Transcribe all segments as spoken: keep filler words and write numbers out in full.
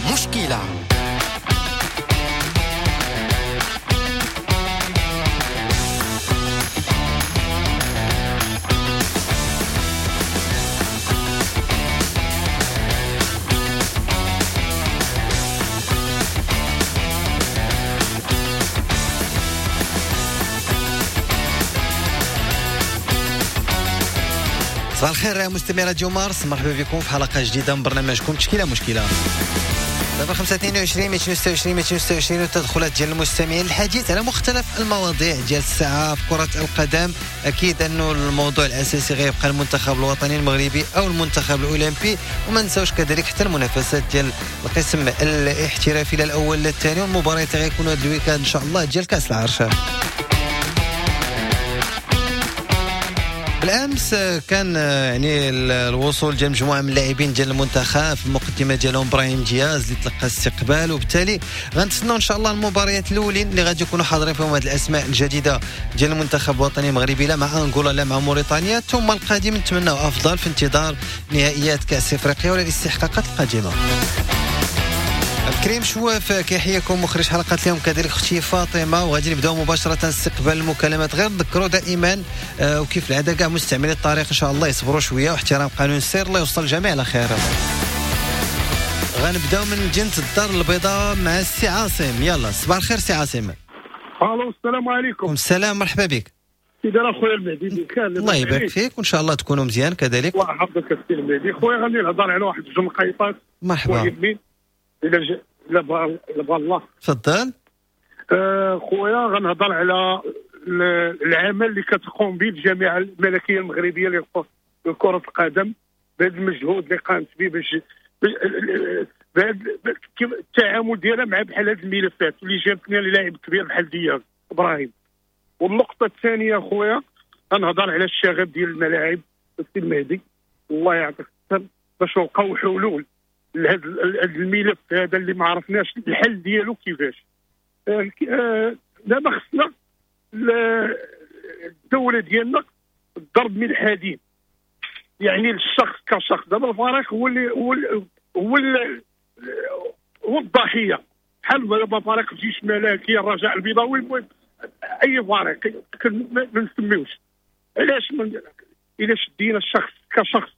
مشكلة. صباح الخير مستمعي راديو مارس، مرحبا بكم في حلقة جديدة من برنامجكم تشكيلة مشكلة. صفر خمسة اثنين وعشرين مئتين وستة وعشرين مئتين وستة وعشرين وتدخلات ديال المستمعين الحديث على مختلف المواضيع ديال الساعة في كرة القدم. أكيد أنه الموضوع الأساسي غيبقى المنتخب الوطني المغربي أو المنتخب الأولمبي، وما نساوش كذلك حتى المنافسات ديال القسم الاحترافي للأول للثاني، والمباريات اللي غيكونوا هذا الويكاند إن شاء الله ديال كأس العرش. بالامس كان يعني الوصول ديال مجموعه من اللاعبين ديال المنتخب في المقدمه ديالهم ابراهيم دياز اللي تلقى استقبال، وبالتالي غنتسناو ان شاء الله المباريات الاولين اللي غادي يكونوا حاضرين فيهم هذه الاسماء الجديده ديال المنتخب الوطني المغربي، لا مع انغولا لا مع موريتانيا، ثم القادم نتمناو افضل في انتظار نهائيات كاس افريقيا ولا الاستحقاقات القادمه. كريم شواف كيحييكم مخرج حلقات اليوم، كذلك اختي فاطمه، وغادي نبداو مباشره استقبال المكالمات. غير نذكروا دائما آه وكيف العاده كاع مستعملي الطريق ان شاء الله يصبروا شويه واحترام قانون السير، الله يوصل الجميع على خير. غنبداو من جنة الدار البيضاء مع السي عاصم. يلا صباح الخير سي عاصم. الو السلام عليكم. السلام، مرحبا بك. كي داير اخويا المهدي بك؟ الله يبارك فيك وان شاء الله تكونوا مزيان كذلك. الله يحفظك السي المهدي. خويا غادي نهضر على واحد جوج نقيطات. مرحبا. الى ج... لا بغى الله تفضل. آه خويا غنهضر على العمل اللي كتقوم به الجامعه الملكيه المغربيه لكره القدم، بهذا المجهود اللي قامت به باش بهذا التعامل ديالها مع بحال هذه الملفات اللي جابتنا للاعب كبير بحال دياز ابراهيم. والنقطه الثانيه خويا غنهضر على الشغب ديال الملاعب السي المهدي، الله يعطيك الصحه، باش نلقاو حلول لهذا الملف هذا اللي ما عرفناش الحل ديالو كيفاش. دابا خصنا الدوله ديالنا الضرب من الحديد، يعني الشخص كشخص. دابا الفريق هو اللي هو ال هو ال هو الضحيه، بحال دابا فريق الجيش الملكي، الرجاء البيضاوي، المهم اي فريق ما نسميوش. علاش الا شدينا الشخص كشخص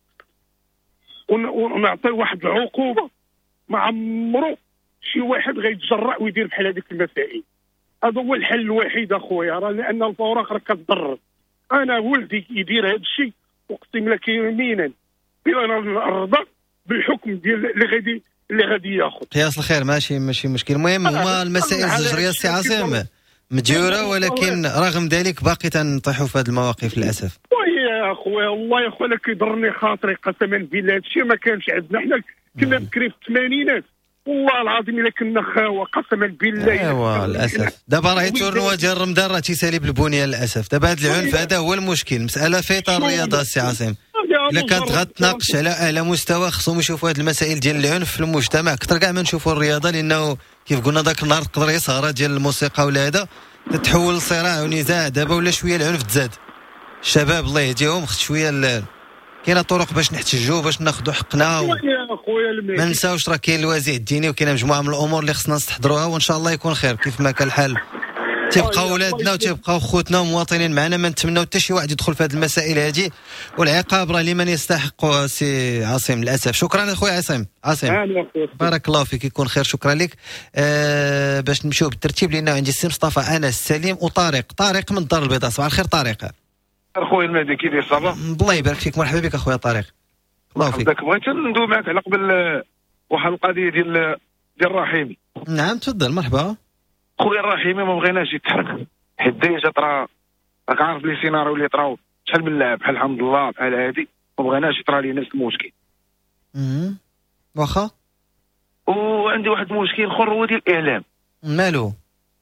ونعطي واحد العقوبه، ما عمرو شي واحد غيتجرأ ويدير بحال هذيك المسائل. هذا هو الحل الوحيد اخويا، راه لان الفوراق راه كتضرر. انا ولدي يدير هذا الشيء اقسم لك يمينا بلا نرضى بالحكم ديال اللي غادي اللي غادي ياخذ. قياس الخير ماشي ماشي مشكل. المهم هما المسائل الزجريه سي عاصم مديوره، ولكن رغم ذلك باقي تنطيحوا في هذه المواقف للاسف. يا اخويا والله يا اخويا كيضرني خاطري قسما بالله. هذا الشيء ما كانش عندنا حنا، كنا بكري في الثمانينات والله العظيم الا كنا خاوه قسما بالله. ايوا للاسف دابا راهي تورنوا ديال رمضان راه تيسالي بالبنيه للاسف. دابا هذا العنف هذا هو المشكل. مساله فيطر الرياضه السي عاصم، الا كانت غتناقش على اعلى مستوى خصهم يشوفوا هذه المسائل ديال العنف في المجتمع اكثر كاع ما نشوفوا الرياضه، لانه كيف قلنا ذاك النهار تقدر يصغر ديال الموسيقى ولا هذا تتحول لصراع ونزاع. دابا ولا شويه العنف تزاد. الشباب الله يهديهم خص شويه كاينه طرق باش نحتجوا باش ناخذوا حقنا، و... ما ننساوش راه كاين الوازع الديني وكاينه مجموعه من الامور اللي خصنا نستحضروها، وان شاء الله يكون خير. كيف ما كان الحال تيبقاو ولادنا وتيبقاو خوتنا ومواطنين معنا، ما نتمناو حتى شي واحد يدخل في هذه المسائل هذه، والعقاب راه لمن يستحق سي عاصم للاسف. شكرا اخويا عاصم. عاصم بارك الله فيك، يكون خير. شكرا لك. آه باش نمشيو بالترتيب لان عندي السي مصطفى، انس، سليم وطارق. طارق من الدار البيضاء. صباح الخير طارق. اخويا المهدي كي داير؟ صافا الله يبارك فيك، مرحبا بك اخويا طارق. الله فيك. بغيت ندوي معك على قبل واحد القضيه ديال ديال الرحيمي. نعم تفضل. مرحبا. خويا الرحيمي ما بغيناش يتحرك حيت ديجا طرا، راك عارف لي سيناريو اللي طراو شحال من لاعب بحال الحمد لله بحال هادي، ما بغيناش يطرا لي نفس المشكل. امم واخا. وعندي واحد المشكل اخر هو ديال الاعلام. مالو؟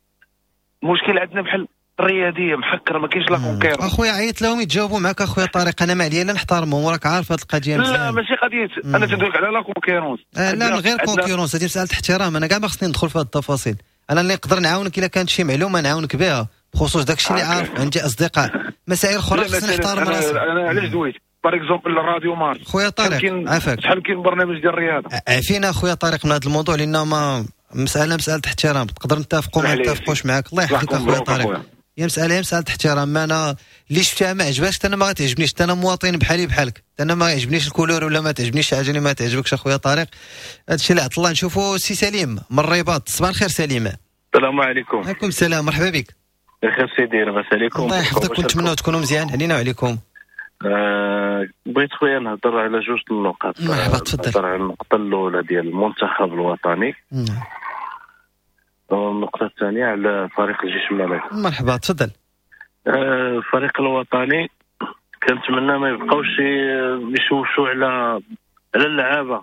المشكل عندنا بحال الرياضيه محكره، ما كاينش لا كونكير. اخويا عيط لهم يتجاوبوا معك اخويا طارق، انا ما عليا لا نحترمهم وراك عارف هذه القضيه مزيان. لا ماشي قضيه مم. انا تندويك على لا كونكيرونس. آه لا غير كونكيرونس، هذه مساله احترام. انا كاع ما خصني ندخل في هذه التفاصيل. انا اللي نقدر نعاونك الا كانت شي معلومه نعاونك بها بخصوص داكشي اللي عارف. عندي اصدقاء مسائل اخرى خصني نحترم راسي. انا علاش دويت بار اكزومبل الراديو مارش. خويا طارق عافاك، شحال كاين برنامج ديال الرياضه. عافينا خويا طارق من هذا الموضوع، لان ما مساله مساله احترام، تقدر نتفقوا ما نتفقوش معاك. الله يحفظك اخويا طارق. هي مساله هي مساله احترام. ما انا اللي شفتها ما عجبكش انا ما غتعجبنيش، انا مواطن بحالي بحالك، انا ما يعجبنيش الكولور ولا ما تعجبنيش حاجه اللي ما تعجبكش اخويا طارق. هادشي اللي عطلنا. نشوفوا سي سليم من الرباط. صباح الخير سليم. السلام عليكم. وعليكم السلام، مرحبا بك. بخير سيدي، لاباس عليكم؟ الله يحفظك، ونتمنوا تكونوا مزيان. علينا وعليكم. آه بغيت خويا نهضر على جوج النقاط. مرحبا تفضل. نهضر على النقطه الاولى ديال المنتخب الوطني. نعم. والنقطه الثانيه على فريق الجيش الملكي. مرحبا تفضل. آه الفريق الوطني كنتمنى ما يبقاوش يشوشوا على على اللعابه.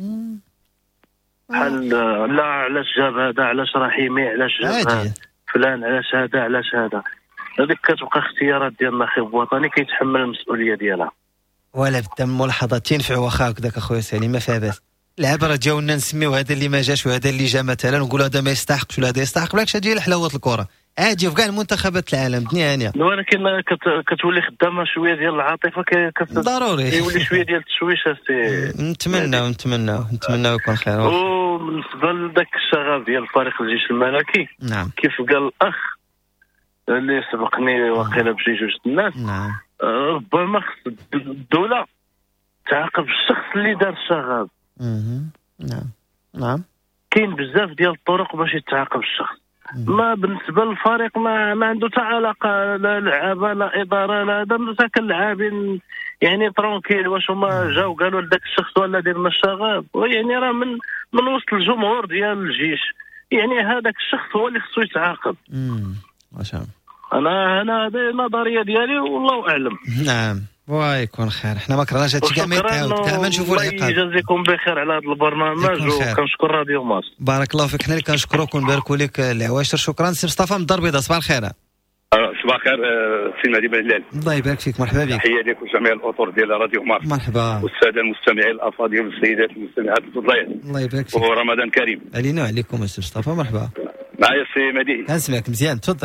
بحال لا علاش جاب هذا، علاش رحيمي، علاش جاب فلان، علاش هذا، علاش هذا. هذيك كتبقى اختيارات ديال الناخب الوطني كيتحمل المسؤوليه ديالها. ولا بدا من ملاحظات تنفع واخا هكذاك اخويا سليم، ما فيها باس. اللعابه راه جاونا نسميو هذا اللي ما جاش وهذا اللي جا مثلا، ونقول هذا ما يستحقش ولا هذا يستحق. بالعكس هذه هي حلاوه الكره، عادي في كاع المنتخبات العالم الدنيا هانيه. ولكن كت... كتولي خدامه شويه ديال العاطفه كت... ضروري يولي شويه ديال التشويش. نتمناو نتمناو نتمناو يكون خير. وبالنسبه لذاك الشغف ديال فريق الجيش الملكي، نعم، كيف قال الاخ اللي سبقني واقيلا بشي جوج الناس، نعم، ربما خص الدوله تعاقب الشخص اللي دار الشغب. نعم نعم. كاين بزاف ديال الطرق باش يتعاقب الشخص. ما بالنسبه للفريق ما, ما عنده حتى علاقه، لا لعابه لا اداره لا هذا، ساكن اللاعبين يعني ترونكيل. واش هما جاو قالوا لذاك الشخص ولا ديرنا الشغب؟ يعني راه من من وسط الجمهور ديال الجيش، يعني هذاك الشخص هو اللي خصو يتعاقب. امم ما شاء الله. انا انا هذه النظريه ديالي والله اعلم. نعم ويكون خير. احنا ما كرهناش هادشي كاع ما يتعاود، كاع ما نشوفوا العقاب. الله يجازيكم بخير على هذا البرنامج، وكنشكر راديو ماس. بارك الله فيك، حنا اللي كنشكروك ونباركوا لك العواشر. شكرا سي مصطفى من الدار البيضاء. صباح الخير. صباح الخير سي مهدي بن هلال. الله يبارك فيك، مرحبا بك. تحيه لك وجميع الاطر ديال راديو ماس. مرحبا. والساده المستمعين الافاضل والسيدات المستمعات الفضليات. الله يبارك فيك. ورمضان كريم علينا وعليكم سي مصطفى. مرحبا. معايا سي مهدي. كنسمعك مزيان تفضل.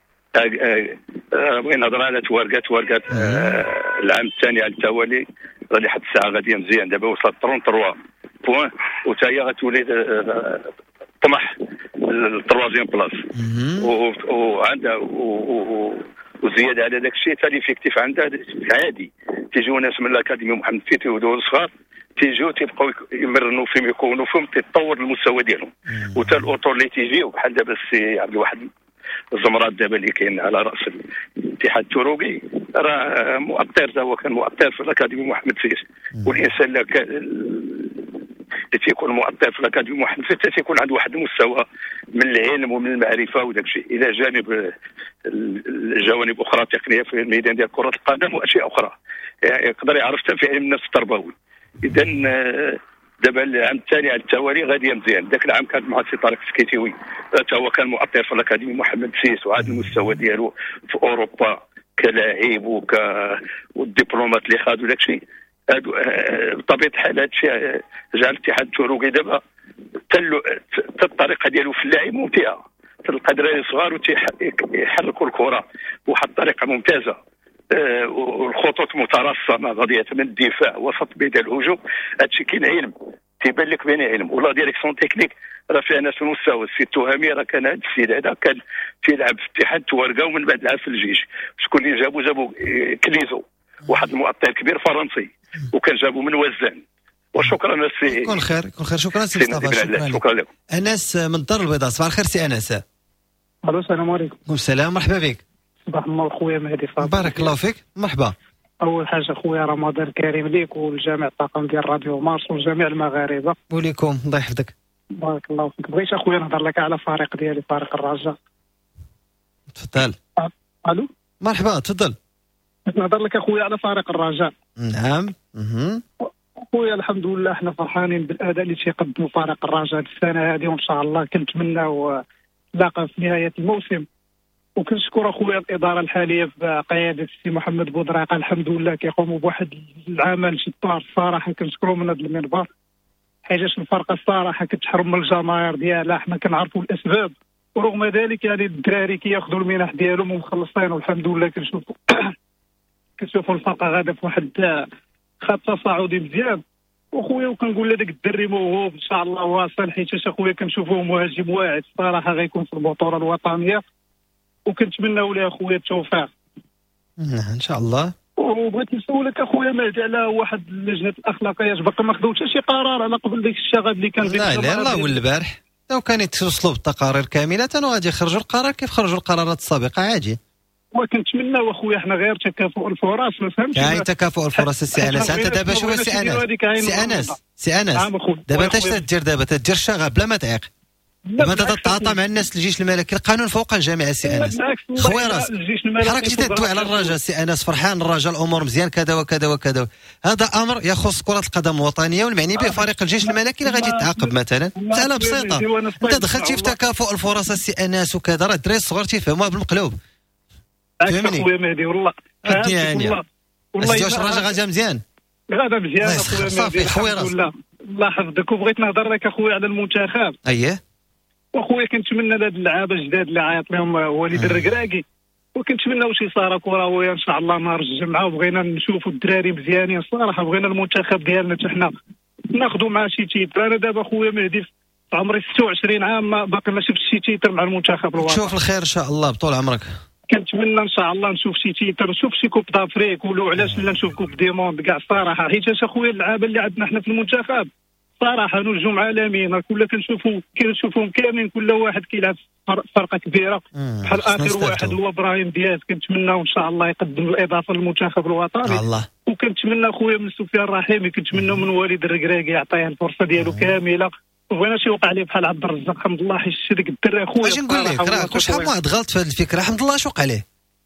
بغيت نهضر على تورقات تورقات العام الثاني على التوالي، راه لحد الساعه غاديه مزيان. دابا وصلت ثلاثة وثلاثين بوين، وتا هي غتولي طمح التروازيام بلاص، وعندها وزياده على داك الشيء حتى ليفيكتيف عندها عادي. تيجيو ناس من الاكاديميه محمد فيتي ودول صغار، تيجيو تيبقاو يمرنوا فيهم، يكونوا فيهم، تيتطور المستوى ديالهم. وتا الاطر اللي تيجيو بحال دابا السي عبد الواحد الزمرات دابا اللي كاين على راس الاتحاد التروقي، راه مؤطر، هو كان مؤطر في الاكاديميه محمد فيس. والانسان اللي تيكون مؤطر في الاكاديميه محمد فيس تيكون عنده واحد المستوى من العلم ومن المعرفه وداك الشيء، الى جانب الجوانب اخرى تقنيه في الميدان ديال كره القدم واشياء اخرى يعني يقدر يعرف حتى في علم النفس التربوي. اذا دابا العام الثاني على التوالي غادي مزيان. ذاك العام كان مع السي طارق السكيتيوي، حتى هو كان مؤطر في الاكاديميه محمد سيس، وهذا المستوى ديالو في اوروبا كلاعب وك والدبلومات اللي خادوا داك الشيء. بطبيعه الحال هذا الشيء جعل الاتحاد التروقي دابا حتى الطريقه ديالو في اللعب ممتعه. تلقى دراري صغار وتيحركوا الكره بواحد الطريقه ممتازه، أه والخطوط مترسمه غاديه من الدفاع وسط بدا الهجوم. هادشي كاين علم، تيبان لك بين علم ولا ديريكسيون تكنيك راه فيها ناس في المستوى. السي التهامي راه كان هذا السيد هذا كان تيلعب في اتحاد تورقه ومن بعد لعب في الجيش. شكون اللي جابوا؟ جابوا كليزو، واحد المؤطر كبير فرنسي، وكان جابوا من وزان. وشكرا السي. يكون خير يكون خير. شكرا سي مصطفى. شكرا, شكرا لكم. انس من الدار البيضاء. صباح الخير سي انس. الو السلام عليكم. السلام، مرحبا بك. صباح النور خويا مهدي فاضل. بارك الله فيك، مرحبا. اول حاجه خويا رمضان كريم ليك ولجميع الطاقم ديال راديو مارس وجميع المغاربه. وليكم الله يحفظك. بارك الله فيك. بغيت اخويا نهضر لك على فريق ديالي، فريق الرجاء. تفضل. الو مرحبا تفضل. نهضر لك اخويا على فريق الرجاء. نعم. اها خويا الحمد لله احنا فرحانين بالاداء اللي تيقدموا فريق الرجاء السنه هذه، وان شاء الله كنتمناو لاقى في نهايه الموسم. وكنشكر اخويا الاداره الحاليه بقياده السي محمد بودراقه، الحمد لله كيقوموا بواحد العمل جبار الصراحه، كنشكرهم من هذا المنبر. حاجه الفرقه الصراحه كتحرم من الجماهير ديالها، حنا كنعرفوا الاسباب، ورغم ذلك يعني الدراري كياخذوا المنح ديالهم ومخلصين، والحمد لله كنشوفوا كنشوفوا الفرقه غاده في واحد خط تصاعدي مزيان. وخويا وكنقول لهذاك الدري موهوب ان شاء الله واصل، حيت اخويا كنشوفوه مهاجم واعد الصراحه غيكون في البطوله الوطنيه، وكنتمناو ليه اخويا التوفيق. نعم ان شاء الله. وبغيت نسولك اخويا مهدي على واحد لجنه الاخلاقيات، باقي ما خداوش شي قرار على قبل ديك الشغب اللي كان لا لا الله هو البارح لو كان يتوصلوا بالتقارير كامله وغادي يخرجوا القرار كيف خرجوا القرارات السابقه عادي. وكنتمناو اخويا حنا غير تكافؤ الفرص، ما فهمتش يعني تكافؤ الفرص السي انس. انت دابا شوف السي انس سي انس سي انس دابا انت اش تدير؟ دابا تدير الشغب بلا ما تعيق، ما تتعاطى مع الناس الجيش الملكي، القانون فوق الجميع السي انس. خويا راس حراك جيت تدوي على الرجاء سي انس، فرحان الرجاء الامور مزيان كذا وكذا وكذا. هذا امر يخص كره القدم الوطنيه والمعني به فريق الجيش الملكي اللي غادي يتعاقب مثلا. مساله بسيطه، انت دخلتي في تكافؤ الفرص السي انس وكذا، راه الدراري الصغار تيفهموها بالمقلوب. فهمني خويا مهدي والله والله والله واش الرجاء غادا مزيان؟ غادا مزيان اخويا مهدي صافي خويا راس الله حفظك. وبغيت نهضر لك اخويا على المنتخب. اييه واخويا كنتمنى لهاد اللعابه الجداد اللي عيط لهم وليد الركراكي، وكنتمناو شي صاره كرويه ان شاء الله نهار الجمعه، وبغينا نشوفوا الدراري مزيانين الصراحه. بغينا المنتخب ديالنا حتى حنا ناخذوا مع شي تيتر. انا دابا اخويا مهدي في عمري ستة وعشرين عام باقي ما شفتش شي تيتر مع المنتخب الوطني. شوف الخير ان شاء الله بطول عمرك. كنتمنى ان شاء الله نشوف شي تيتر، نشوف شي كوب دافريك، ولو علاش لا نشوف كوب دي موند كاع الصراحه. حيت اخويا اللعابه اللي عندنا حنا في المنتخب صراحه نجوم عالميين، كلنا كنشوفوا كنشوفوهم كاملين، كل واحد كيلعب فرقه كبيره. بحال اخر واحد هو ابراهيم دياز، كنتمناو ان شاء الله يقدم الاضافه للمنتخب الوطني. الله. وكنتمنى خويا من سفيان الرحيمي، كنتمنى من وليد الركراكي يعطيه الفرصه ديالو كامله. وبغينا شي وقع ليه بحال عبد الرزاق حمد الله، حيت شي داك الدري خويا. اش نقول لك راه كل شحال واحد غلط في هذه الفكره. حمد الله شوق عليه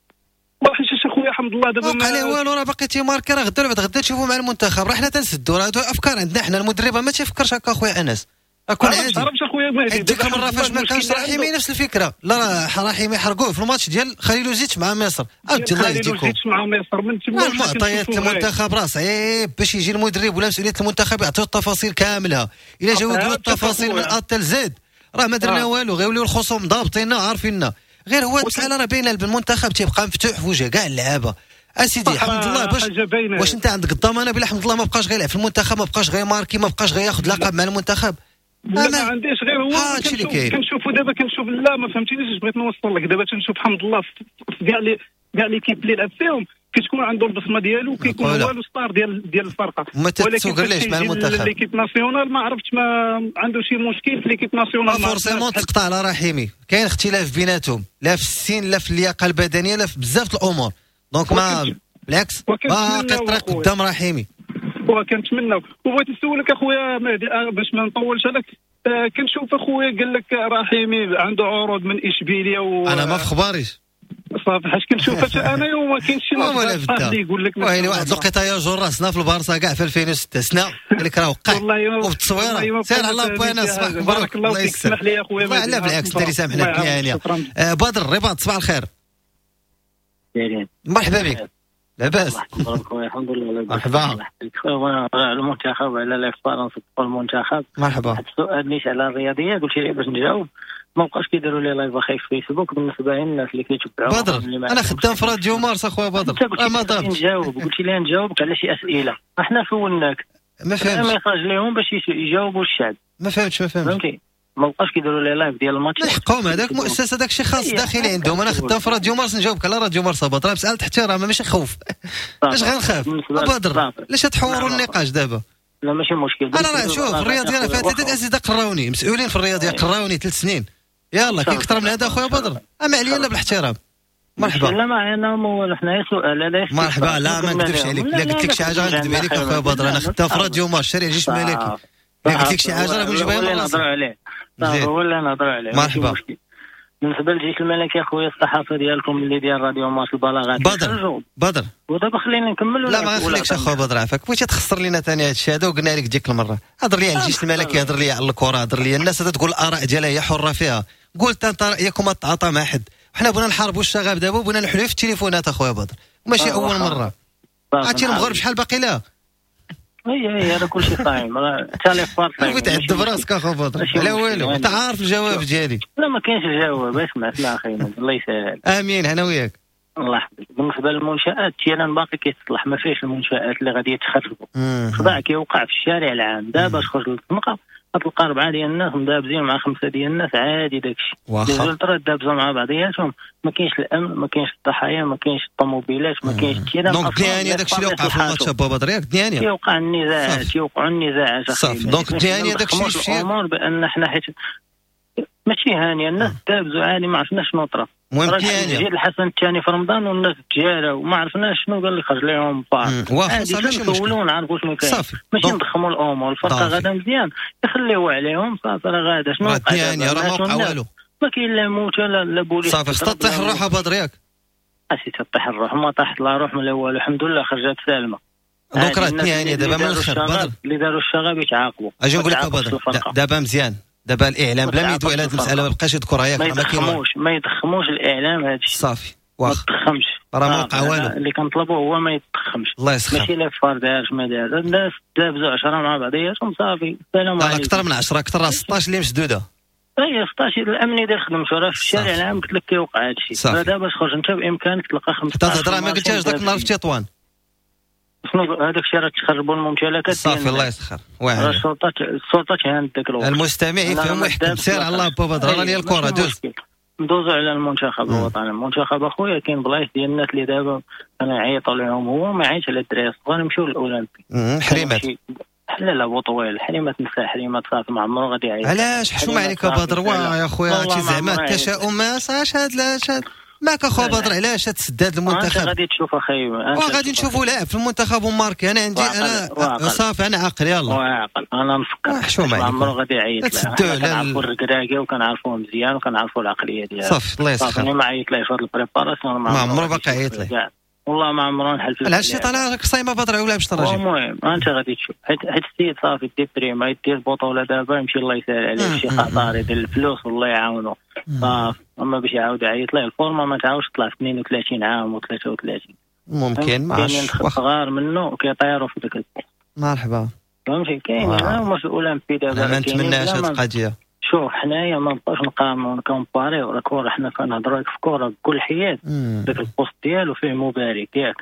واحد شي خويا حمد الله دابا ما عليه والو، راه باقي تيماركي، راه غدا بعد غدا تشوفوا مع المنتخب. راه حنا تنسدوا، راه هادو افكار عندنا حنا. المدرب ما تيفكرش هكا خويا انس، اكون عادي. عرفتش اخويا مهدي ديك المره فاش ما كانش رحيمي نفس الفكره. لا راه رحيمي حرقوه في الماتش ديال خليل زيتش مع مصر. عاودتي الله يهديكم خليل زيتش مع مصر من تما المعطيات المنتخب راه صعيب باش يجي المدرب ولا مسؤوليه المنتخب يعطيو التفاصيل كامله. الا جاو يقولوا التفاصيل من ا حتى زد راه ما درنا والو، غيوليو الخصوم ضابطيننا عارفيننا. غير هو المساله راه باينه، المنتخب تيبقى مفتوح في وجه كاع اللعابه. اسيدي حمد الله باش واش انت عندك الضمانه بلا حمد الله ما بقاش غيلعب في المنتخب، ما بقاش غير ماركي، ما بقاش غياخذ لقب مع المنتخب. لا ما عنديش غير هو كنشوفوا دابا كنشوف. لا ما فهمتينيش بغيت نوصل لك. دابا تنشوف حمد الله في كاع لي كاع ليكيب اللي لعب فيهم كتكون عنده البصمه ديالو، كيكون هو الستار ديال ديال الفرقه. ولكن فاش مع المنتخب ليكيب ناسيونال ما عرفتش ما عنده شي مشكل في ليكيب ناسيونال. فورسيمون تقطع على رحيمي، كاين اختلاف بيناتهم لا في السن لا في اللياقه البدنيه لا في بزاف الامور. دونك ما بالعكس باقي الطريق قدام رحيمي. وكنتمناو. وبغيت نسولك اخويا مهدي باش ما نطولش عليك، آه كنشوف اخويا قال لك رحيمي عنده عروض من اشبيليه و انا ما في خباريش صافي حاش كنشوف انا وما كاينش شي ناس اللي يقول لك ويلي واحد لقيتها يا جور راسنا في البارسا كاع في ألفين وستة سنه قال لك راه وقع وبالتصويره سير على بوانا. صباح مبروك الله يسلمك لي اخويا. لا بالعكس انت اللي سامحنا كيانيا. آه بدر الرباط صباح الخير. مرحبا بك. لاباس الحمد لله. مرحبا. المنتخب على الاخبار نصدقوا المنتخب. مرحبا. السؤال نيش على الرياضيه قلت لي باش نجاوب ما بقاش كيديروا لي لايف اخي في فيسبوك بالنسبه للناس اللي كيتبعوا. بدر انا خدام في راديو مارس اخويا بدر. ما ضابطش نجاوب. قلت لي نجاوبك على شي اسئله احنا سولناك ما فهمتش. ميساج ليهم باش يجاوبوا الشعب. ما فهمتش ما فهمتش فهمتي ما بقاش كيديروا لي لايف ديال الماتش. الحقهم هذاك مؤسسه داك شي خاص داخلي عندهم. انا خدام في راديو مارس نجاوبك على راديو مارس. بدر مساله احترام ماشي خوف. اش غنخاف بدر؟ علاش تحوروا النقاش دابا؟ لا ماشي مشكل. انا راه شوف الرياضيه راه فيها ثلاثه اساتذه قراوني مسؤولين في الرياضيه قراوني ثلاث سنين. يلا كاين اكثر من هذا اخويا بدر. اما عليا لا بالاحترام. مرحبا. لا معنا مو حنايا سؤال هذا. مرحبا. لا ما نكذبش عليك. لا قلت لك شي حاجه غنكذب عليك اخويا بدر. انا خدام في راديو مارس شارع الجيش الملكي. قلت لك شي حاجه راه نجيبها من راسي. نهضروا عليه ولا نهضروا عليه. مرحبا. بالنسبه للجيش الملكي اخويا الصحافه ديالكم اللي ديال راديو مارس البلاغات بدر بدر ودابا خلينا نكملوا. لا ما نخليكش اخويا بدر عافاك. بغيتي تخسر لينا ثاني هذا الشيء هذا وقلنا لك ديك المره. هضر لي على الجيش الملكي، هضر لي على الكره، هضر لي الناس تقول الاراء ديالها هي حره فيها. قلت انت رايكم ما تعاطى مع حد. حنا بغينا نحاربوا الشغب دابا وبغينا نحلوا في التليفونات اخويا بدر وماشي اول مره. عرفتي المغرب شحال باقي لها. هي هي هذا كل شيء صايم. حتى لي فار صايم. تعذب راسك اخو بدر على والو. انت عارف الجواب ديالي. لا ما كاينش الجواب. اسمع اسمع اخي الله يسهل. امين انا وياك. الله يحفظك. بالنسبه للمنشات تيران باقي كيتصلح، ما فيهش المنشات اللي غادي يتخربوا. صداع كيوقع في الشارع العام دابا تخرج للزنقه غتلقى أربعة ديال الناس مدابزين مع خمسة ديال الناس عادي داكشي. واخا ترى دابزوا مع بعضياتهم، ما كاينش الامن، ما كاينش الضحايا، ما كاينش الطوموبيلات، ما كاينش تيران. دونك ديانيا داكشي اللي وقع في الماتش بابا دريك ديانيا كيوقع النزاعات كيوقعوا النزاعات صافي. دونك ديانيا داكشي شي الامور بان حنا حيت ماشي هانيه الناس دابزوا عادي ما عرفناش شنو طرا. المهم ديانيا جا الحسن الثاني في رمضان والناس تجاراو وما عرفناش شنو قال اللي خرج لهم فار. واخا صافي ماشي مشكل، نعرفوا شنو كاين صافي ماشي نضخموا الامور. الفرقه غادا مزيان يخليوها عليهم صافي. راه غادا شنو وقع ديانيا راه ما وقع والو، ما كاين لا موت لا لا بوليس. صافي خصها تطيح الروح بدريك. اش تطيح الروح؟ ما طاحت لا روح من الاول الحمد لله خرجت سالمه. دونك راه ديانيا دابا من الخير بدر اللي داروا الشغب يتعاقبوا. اجي نقول لك بدر دابا مزيان، دابا الاعلام بلا ما يدوي على هذه المساله ما بقاش يذكرها ياك. ما يضخموش ما يضخموش الاعلام هذا الشيء صافي. ما يضخمش راه ما وقع والو. اللي كنطلبوا هو ما يضخمش. الله يسخر. ماشي لا فار دارش ما دار الناس دابزوا عشرة مع بعضياتهم صافي السلام عليكم. اكثر من عشرة اكثر راه ستطاش اللي مسدوده. اي ستطاش الامن يدير خدمته. راه في الشارع العام قلت لك كيوقع هذا الشيء. دابا تخرج انت بامكانك تلقى خمسطاش. حتى الهضره ما قلتهاش ذاك النهار في تطوان. شنو هذاك الشيء راه تخربوا الممتلكات. صافي الله يسخر. واعر السلطات السلطات هاند داك الوقت. المستمع يفهم ويحكم. سير على الله بابا درا راه ديال الكره دوز. ندوزو على المنتخب الوطني. المنتخب اخويا كاين بلايص ديال الناس اللي دابا انا عيطوا لهم، هو ما عيطش على الدراري الصغار يمشيو للاولمبي. حريمات لا لا بوطويل حريمات نساء حريمات صافي ما عمرو غادي يعيط. علاش حشومه عليك بدر؟ واه يا خويا هادشي زعما التشاؤم ما صاش هاد هاد ماك اخو بدر. علاش تسداد المنتخب؟ انت غادي تشوف اخي وغادي نشوفوا لاعب في المنتخب وماركي. انا عندي انا صافي انا عاقل يلاه واعقل. انا نفكر حشومه عليك عمرو غادي يعيط. كنعرفوا الركراكي وكنعرفوه مزيان وكنعرفوا العقليه ديالو. صافي الله يسخر. انا ما عيط ليه في هاد البريباراسيون ما عمرو باقي عيط ليه والله ما عمرو نحل في علاش شي طالع راك صايمه بدر ولا باش تراجع. المهم انت غادي تشوف حيت حيت السيد صافي ديبري ما يدير بطوله دابا يمشي الله يسهل عليه شي خطر يدير الفلوس والله يعاونو صافي. اما باش يعاود يعيط ليه الفورما ما تعاودش تطلع في اثنين وثلاثين عام وثلاثة وثلاثين ممكن ما عرفتش صغار منه وكيطيروا في ذاك البوست. مرحبا فهمتي كاين هما في الاولمبي دابا. ما نتمناش هاد القضيه. شوف حنايا ما نبقاوش نقارنوا ونكومباريو. راه كره حنا كنهضروا في كره بكل حياد. داك البوست ديالو فيه مبارك ياك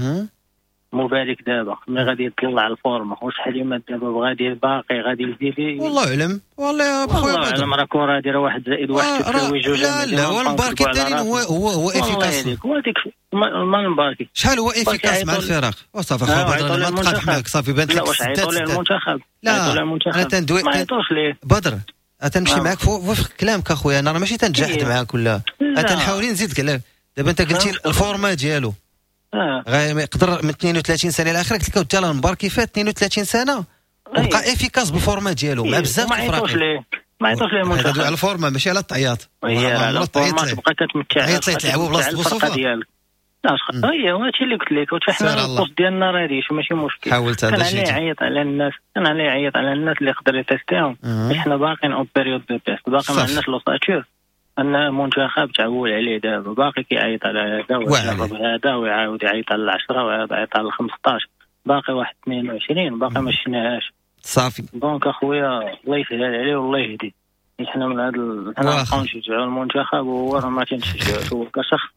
مبارك دابا ملي غادي يطلع الفورما واش حليمات دابا غادي باقي غادي يزيد والله اعلم. والله يا بخويا والله اعلم. راه كره دايره واحد زائد واحد تساوي جوج. لا لا هو المبارك الثاني هو هو هو افيكاس. هو ديك ما المبارك شحال هو افيكاس مع الفرق. وصافي اخويا بدر انا ما تقاش معاك صافي بانت لك السدات المنتخب. لا انا تندوي ما عيطوش ليه بدر. تنمشي معاك وفق كلامك اخويا. انا راه ماشي تنجحد معاك ولا تنحاول نزيد كلام. دابا انت قلتي الفورما ديالو غير يقدر من اثنين وثلاثين سنه الى اخره. قلت لك انت المباركي فات اثنين وثلاثين سنه وبقى افيكاس بالفورما ديالو مع بزاف ما عيطوش ليه ما عيطوش ليه المنتخب على الفورما ماشي على التعياط. هي على الفورما تبقى كتمتع عيط ليه تلعبوا بلاصه الوصفه ديالك. هي هادشي اللي قلت لك. وحنا البوست ديالنا راه ماشي مشكل. حاولت هذا الشيء. كان عليه يعيط على الناس كان عليه يعيط على الناس اللي يقدر يتيستيهم. حنا باقيين او بيريود دو تيست باقي ما عندناش لوساتور ان المنتخب تعول عليه دابا باقي كيعيط على هذا ويجرب هذا ويعاود يعيط على العشرة ويعاود يعيط على الخمسطاش باقي واحد اثنين وعشرين باقي ما شفناهاش صافي. دونك اخويا الله يسهل عليه والله يهدي. حنا من هذا حنا نبقاو نشجعوا المنتخب وهو راه ما تنشجعوش هو كشخص.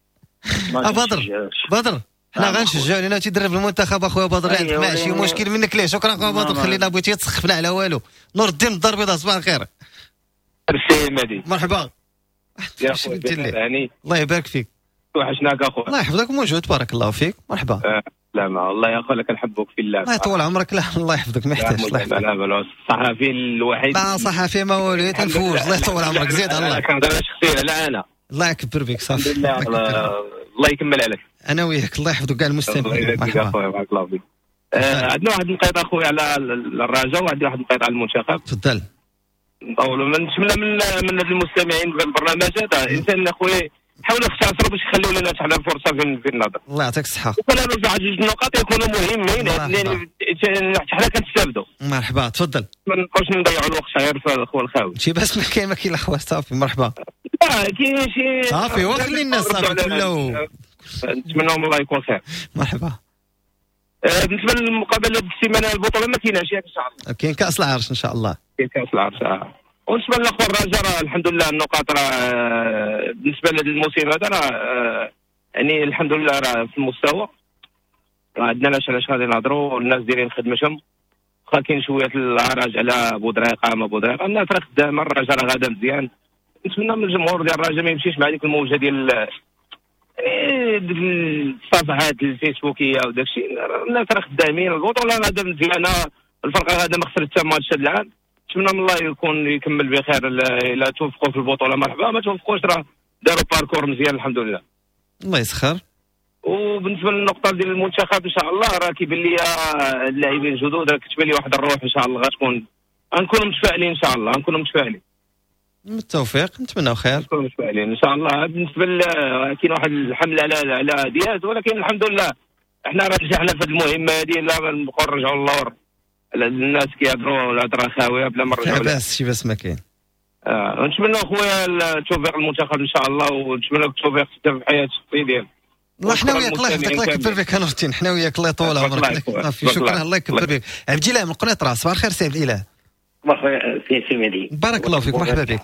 بدر بدر حنا غنشجعوا لينا تيدرب المنتخب اخويا بدر. عندك ماشي مشكل منك ليه. شكرا اخويا بدر. خلينا بغيتي تسخفنا على والو. نور الدين الدار البيضاء صباح الخير. السي مهدي مرحبا يا خويا يعني الله يبارك فيك. وحشناك اخويا. الله يحفظك موجود بارك الله فيك. مرحبا. أه لا ما الله يا اخويا كنحبك في الله. الله يطول عمرك. لا الله يحفظك ما يحتاجش. الله يحفظك. لا الصحفي الوحيد ما صحفي ما والو تنفوز. الله يطول عمرك زيد الله. كنهضر شخصيا لا انا الله يكبر بك صافي. الله يكمل عليك. انا وياك الله يحفظك كاع المستمعين. الله يبارك اخويا بارك الله فيك. عندنا واحد النقيض اخويا على الرجاء وعندي واحد النقيض على المنتخب. تفضل. نطولوا من نتمنى من من المستمعين بالبرنامج هذا الانسان اخويا حاولوا يختصروا باش يخليوا لنا حنا فرصه في في النظر. الله يعطيك الصحه. وكلام واحد جوج نقاط يكونوا مهمين لان حنا كنستافدوا. مرحبا تفضل. ما نبقاوش نضيعوا الوقت غير في الاخوه الخاوي. شي بس ما كاين ما كاين الاخوه صافي. مرحبا. لا كاين شي صافي وخلي الناس صافي كلهم. نتمنىهم الله يكون خير. مرحبا. أه بالنسبه للمقابله السيمانه البطوله ما كايناش ياك ان شاء الله. كاين كاس العرش ان شاء الله. كاين كاس العرش. اه وبالنسبه للاخوه الرجاء الحمد لله النقاط راه بالنسبه للموسم هذا راه يعني الحمد لله راه في المستوى، راه عندنا لاش علاش غادي نهضروا والناس دايرين خدمتهم. واخا كاين شويه العراج على بودريقه ما بودريقه، الناس راه خدامه، الرجاء راه غادا مزيان. نتمنى من الجمهور ديال الرجاء ما يمشيش مع ديك الموجه ديال يعني ديك الصفحات الفيسبوكيه وداك الشيء. الناس راه خدامين، البطوله غادا مزيانه، الفرقه غادا ما خسرت حتى ماتش هذا العام. نتمنى من الله يكون يكمل بخير. الا توفقوا في البطوله مرحبا، ما توفقوش راه داروا باركور مزيان الحمد لله. الله يسخر. وبالنسبه للنقطه ديال المنتخب ان شاء الله راه كيبان لي اللاعبين الجدد راه كتبان لي واحد الروح ان شاء الله غتكون، غنكونوا متفائلين ان شاء الله، غنكونوا متفائلين. بالتوفيق، نتمناو خير. غنكونوا متفائلين ان شاء الله. بالنسبه كاين واحد الحمله على على دياز، ولكن الحمد لله احنا راه نجحنا في هذه المهمه هذه، لا نبقاو نرجعوا للور. الناس كيهضروا الهضره خاويه بلا ما نرجعوا. بس شي بس ما كاين. اه نتمنى خويا التوفيق للمنتخب ان شاء الله، ونتمنى التوفيق في الحياه الشخصيه ديالك. الله حنا وياك، الله يحفظك، الله يكبر بك انورتين، حنا وياك الله يطول عمرك. شكرا، الله يكبر بك. عبد الجلال من قنيطره، صباح الخير سي عبد الاله. صباح الخير سي سيميدي. بارك الله فيك، مرحبا بك.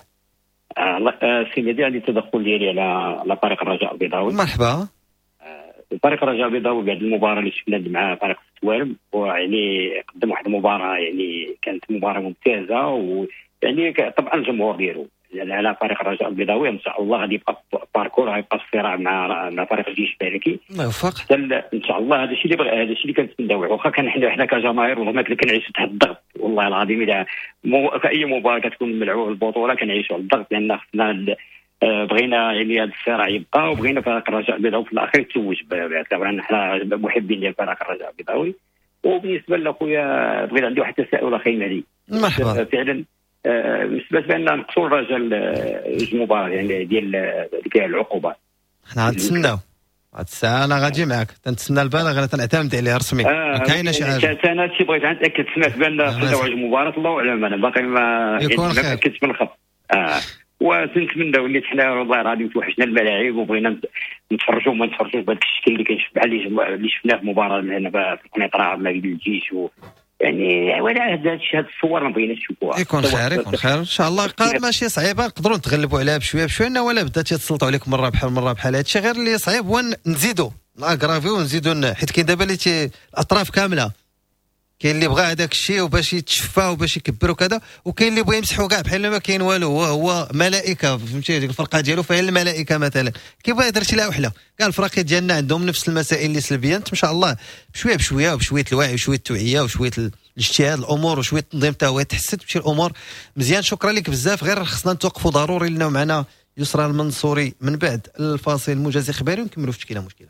اه سيميدي، عندي التدخل ديالي على على فريق الرجاء البيضاوي. مرحبا. فريق الرجاء البيضاوي بعد المباراه اللي شفنا مع فريق السوالم، ويعني قدم واحد المباراه يعني كانت مباراه ممتازه، ويعني طبعا الجمهور ديالو على فريق الرجاء البيضاوي ان شاء الله غادي يبقى باركور، غيبقى في الصراع مع مع فريق الجيش الملكي. الله يوفق ان شاء الله. هذا الشيء اللي هذا الشيء اللي كنتمناو، واخا كان حنا حنا كجماهير والله اللي كنعيشوا تحت الضغط والله العظيم. اذا مو في اي مباراه كتكون ملعوبه البطوله كنعيشوا على الضغط، لان خصنا بغينا يعني هذا الصراع يبقى، وبغينا فريق الرجاء البيضاوي في الاخير يتوج، باعتبار ان حنا محبين ديال فريق الرجاء البيضاوي. وبالنسبه لاخويا بغيت عندي واحد التساؤل اخي مهدي. مرحبا. فعلا بالنسبه بان نقصوا الرجال المباراه يعني ديال ديال العقوبات، حنا غنتسناو هاد الساعه. انا غادي معاك، تنتسنى البالغ، انا تنعتمد عليه رسمي. آه كاينه شي حاجه. انا هادشي بغيت نتاكد، سمعت بان خداو واحد المباراه الله اعلم، انا باقي ما تاكدتش من الخبر. اه ونتمناو اللي حنا والله غادي توحشنا الملاعب، وبغينا نتفرجوا وما نتفرجوش بهذا الشكل اللي كنشوف بحال اللي شفناه في مباراه هنا في القنيطره مع الجيش و يعني ولا هذا الشيء، هاد الصور ما بغيناش نشوفوها. يكون خير، يكون خير ان شاء الله. قال ماشي صعيبه، نقدروا نتغلبوا عليها بشويه بشويه، ولا بدا تيتسلطوا عليك مره بحال مره بحال. هادشي غير اللي صعيب هو نزيدوا لاغرافيو ونزيدوا، حيت كاين دابا اللي الاطراف كامله، كاين اللي بغى هذاك الشيء وباش يتشفى وباش يكبر وكذا، وكاين اللي بغى يمسحوا كاع بحال ما كاين والو، هو هو ملائكه، فهمتي؟ ديك الفرقه ديالو فهي الملائكه مثلا، كيبغى يدير شي لوحله. كاع الفرق ديالنا عندهم نفس المسائل اللي سلبيه. انت ما شاء الله بشويه بشويه وبشويه الوعي وشويه التوعيه وشويه الاجتهاد الامور وشويه التنظيم حتى هو تحسن تمشي الامور مزيان. شكرا لك بزاف. غير خصنا نتوقفوا ضروري، لانه معنا يسرى المنصوري من بعد الفاصل موجز اخباري، ونكملوا في تشكيله مشكله.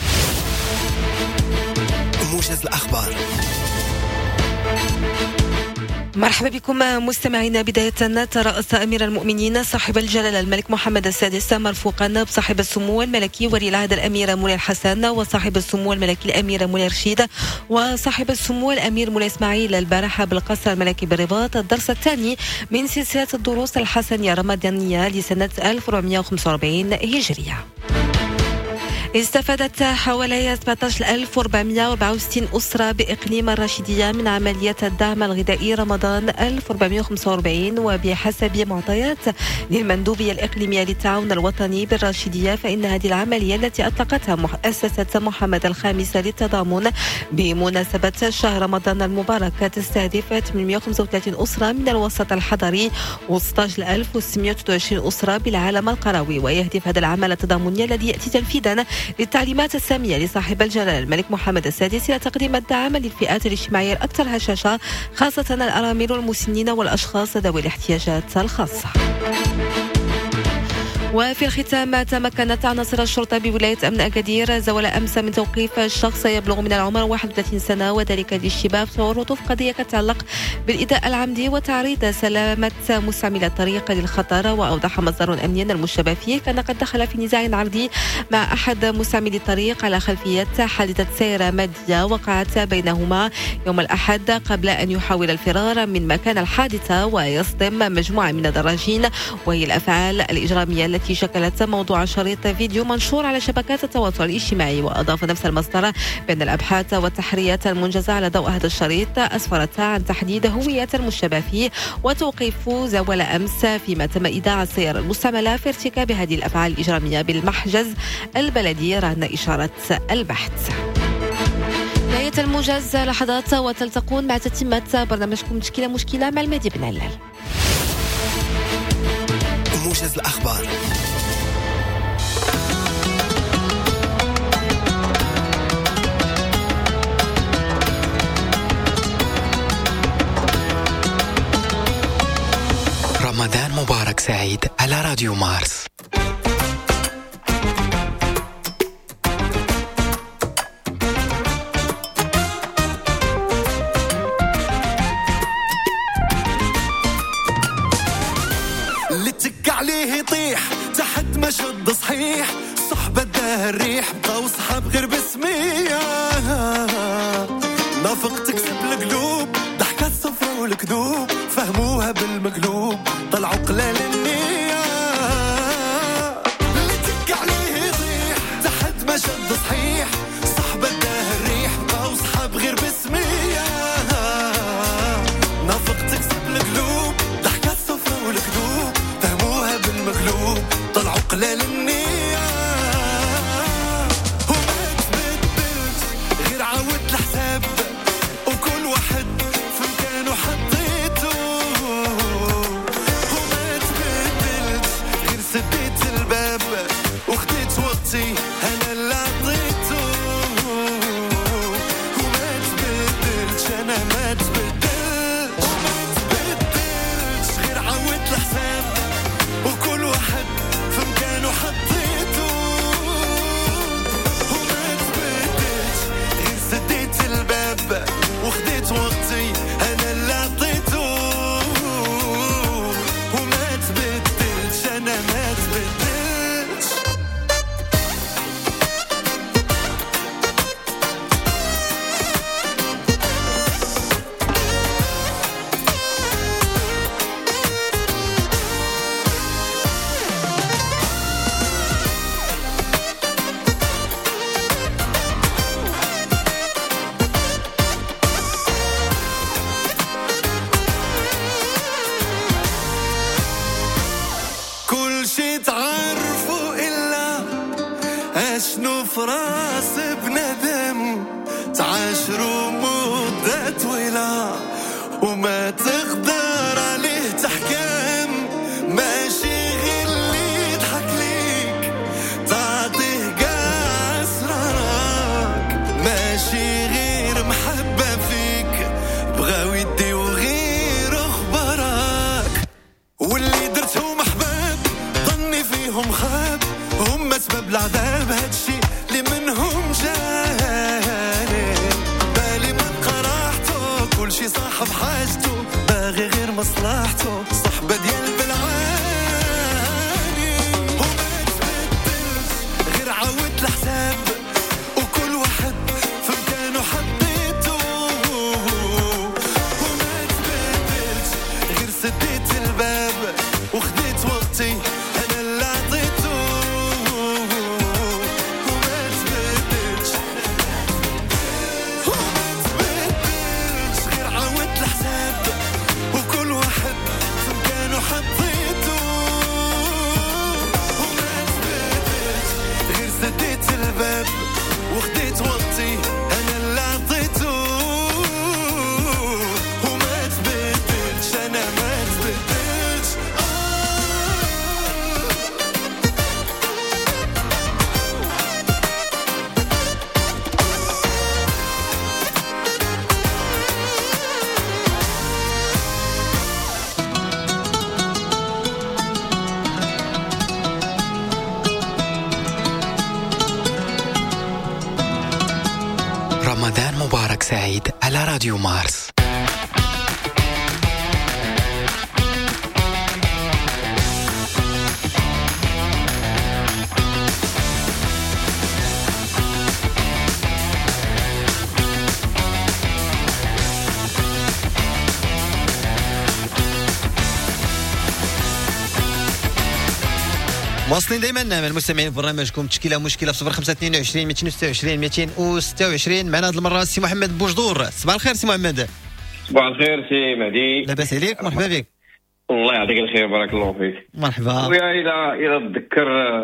موجز الاخبار. مرحبا بكم مستمعينا. بداية ترأس أمير المؤمنين صاحب الجلالة الملك محمد السادس مرفوقا بصاحب السمو الملكي ولي العهد الأمير مولاي الحسن، وصاحب السمو الملكي الأمير مولاي رشيد، وصاحب السمو الأمير مولاي إسماعيل البارحة بالقصر الملكي بالرباط، الدرس الثاني من سلسلة الدروس الحسنية الرمضانية لسنة ألف وأربعمائة وخمسة وأربعين هجرية. استفادت حوالي سبعة عشر ألف وأربعمائة وأربعة وستين أسرة بإقليم الرشيدية من عملية الدعم الغذائي رمضان ألف وأربعمائة وخمسة وأربعين، وبحسب معطيات للمندوبية الإقليمية للتعاون الوطني بالرشيدية، فإن هذه العملية التي أطلقتها مؤسسة محمد الخامس للتضامن بمناسبة شهر رمضان المبارك تستهدف ثمانمائة وخمسة وثلاثين أسرة من الوسط الحضري وستة عشر ألف وستمائة وستة وعشرين أسرة بالعالم القروي. ويهدف هذا العمل التضامني الذي يأتي تنفيذا للتعليمات السامية لصاحب الجلالة الملك محمد السادس إلى تقديم الدعم للفئات الاجتماعية الأكثر هشاشة، خاصة الأرامل والمسنين والأشخاص ذوي الاحتياجات الخاصة. وفي الختام، تمكنت عناصر الشرطة بولاية أمن أكادير زوال أمس من توقيف شخص يبلغ من العمر واحد وثلاثين سنة، وذلك للشباب تورط في قضية تتعلق بالإيذاء العمدي وتعريض سلامة مستعمل الطريق للخطر. وأوضح مصدر أمني أن المشتبه فيه كان قد دخل في نزاع عرضي مع أحد مستعملي الطريق على خلفية حادثة سير مادية وقعت بينهما يوم الأحد قبل أن يحاول الفرار من مكان الحادثة ويصدم مجموعة من الدراجين، وهي الأفعال الإجرامية التي التي شكلت موضوع شريط فيديو منشور على شبكات التواصل الاجتماعي. وأضاف نفس المصدر بأن الأبحاث والتحريات المنجزة على ضوء هذا الشريط أسفرت عن تحديد هوية المشتبه فيه وتوقيف زوال أمس فيما تم إيداع السيارة المستعملة في ارتكاب هذه الأفعال الإجرامية بالمحجز البلدي رهن إشارة البحث. نهاية الموجز لحظات وتلتقون مع تتمة برنامجكم مشكلة مشكلة مع المهدي بن علال. موجز الأخبار. رمضان مبارك سعيد على راديو مارس. اللي تك عليه يطيح تحت ما شد صحيح صحبة ده الريح بقى وصحاب غير بسمية نافق تكسب القلوب ضحكات صفرة والكذوب فهموها بالمقلوب طلعوا قلال النية اللي تك عليه يطيح تحت ما شد صحيح صحبة ده الريح بقى وصحاب غير بسمية نافق تكسب القلوب ضحكات صفرة والكذوب فهموها بالمقلوب طلعوا قلال النية وما تبدلش غير عاود الحساب وكل واحد في مكانه حطيته وما تبدلش غير سديت الباب وخديت وقتي انا اللي عطيته وما تبدلش انا ما تبدلش وما تبدلش غير عاود الحساب وكل واحد في مكانه حطيته وما تبدلش غير سديت الباب وخديت وقتي انا اللي عطيته وما تبدلش انا ما تبدلش كل شي تعرفوا إلا أشنو فراس بندم تعاشروا مدة طويلة وما تقدر عليه تحكم ماشي غير اللي يضحك ليك تعطيه قاع أسرارك ماشي غير محبة فيك بغاو يديو غير أخبارك واللي درتهم أحباب ظني فيهم خاب هم سبب العذاب هادشي اللي منهم جاني بالي من قراحته كل شي صاحب حاجته باغي غير مصلحته صحبة ديال بالعاني وما تبدلش غير عاود الحساب وكل واحد في مكانه حطيته وما تبدلش غير سديت الباب وخديت وقتي انا اللي عطيته وما تبدلش وما تبدلش غير عاود الحساب وكل واحد في مكانه حطيته وما تبدلش غير سديت الباب وخديت وقتي انا اللي عطيته وما تبدلش انا ما تبدلش رمضان مبارك سعيد على راديو مارس. مواصلين دائما مع المستمعين برنامجكم تشكيله مشكله في صفر خمسة اثنين وعشرين مئتين وستة وعشرين مئتين وستة وعشرين. معنا هذه المره السي محمد بوجدور. صباح الخير سي محمد. صباح الخير سي مهدي. لاباس عليك؟ مرحبا بك. الله يعطيك الخير بارك الله فيك. مرحبا. ويا الى الى تذكر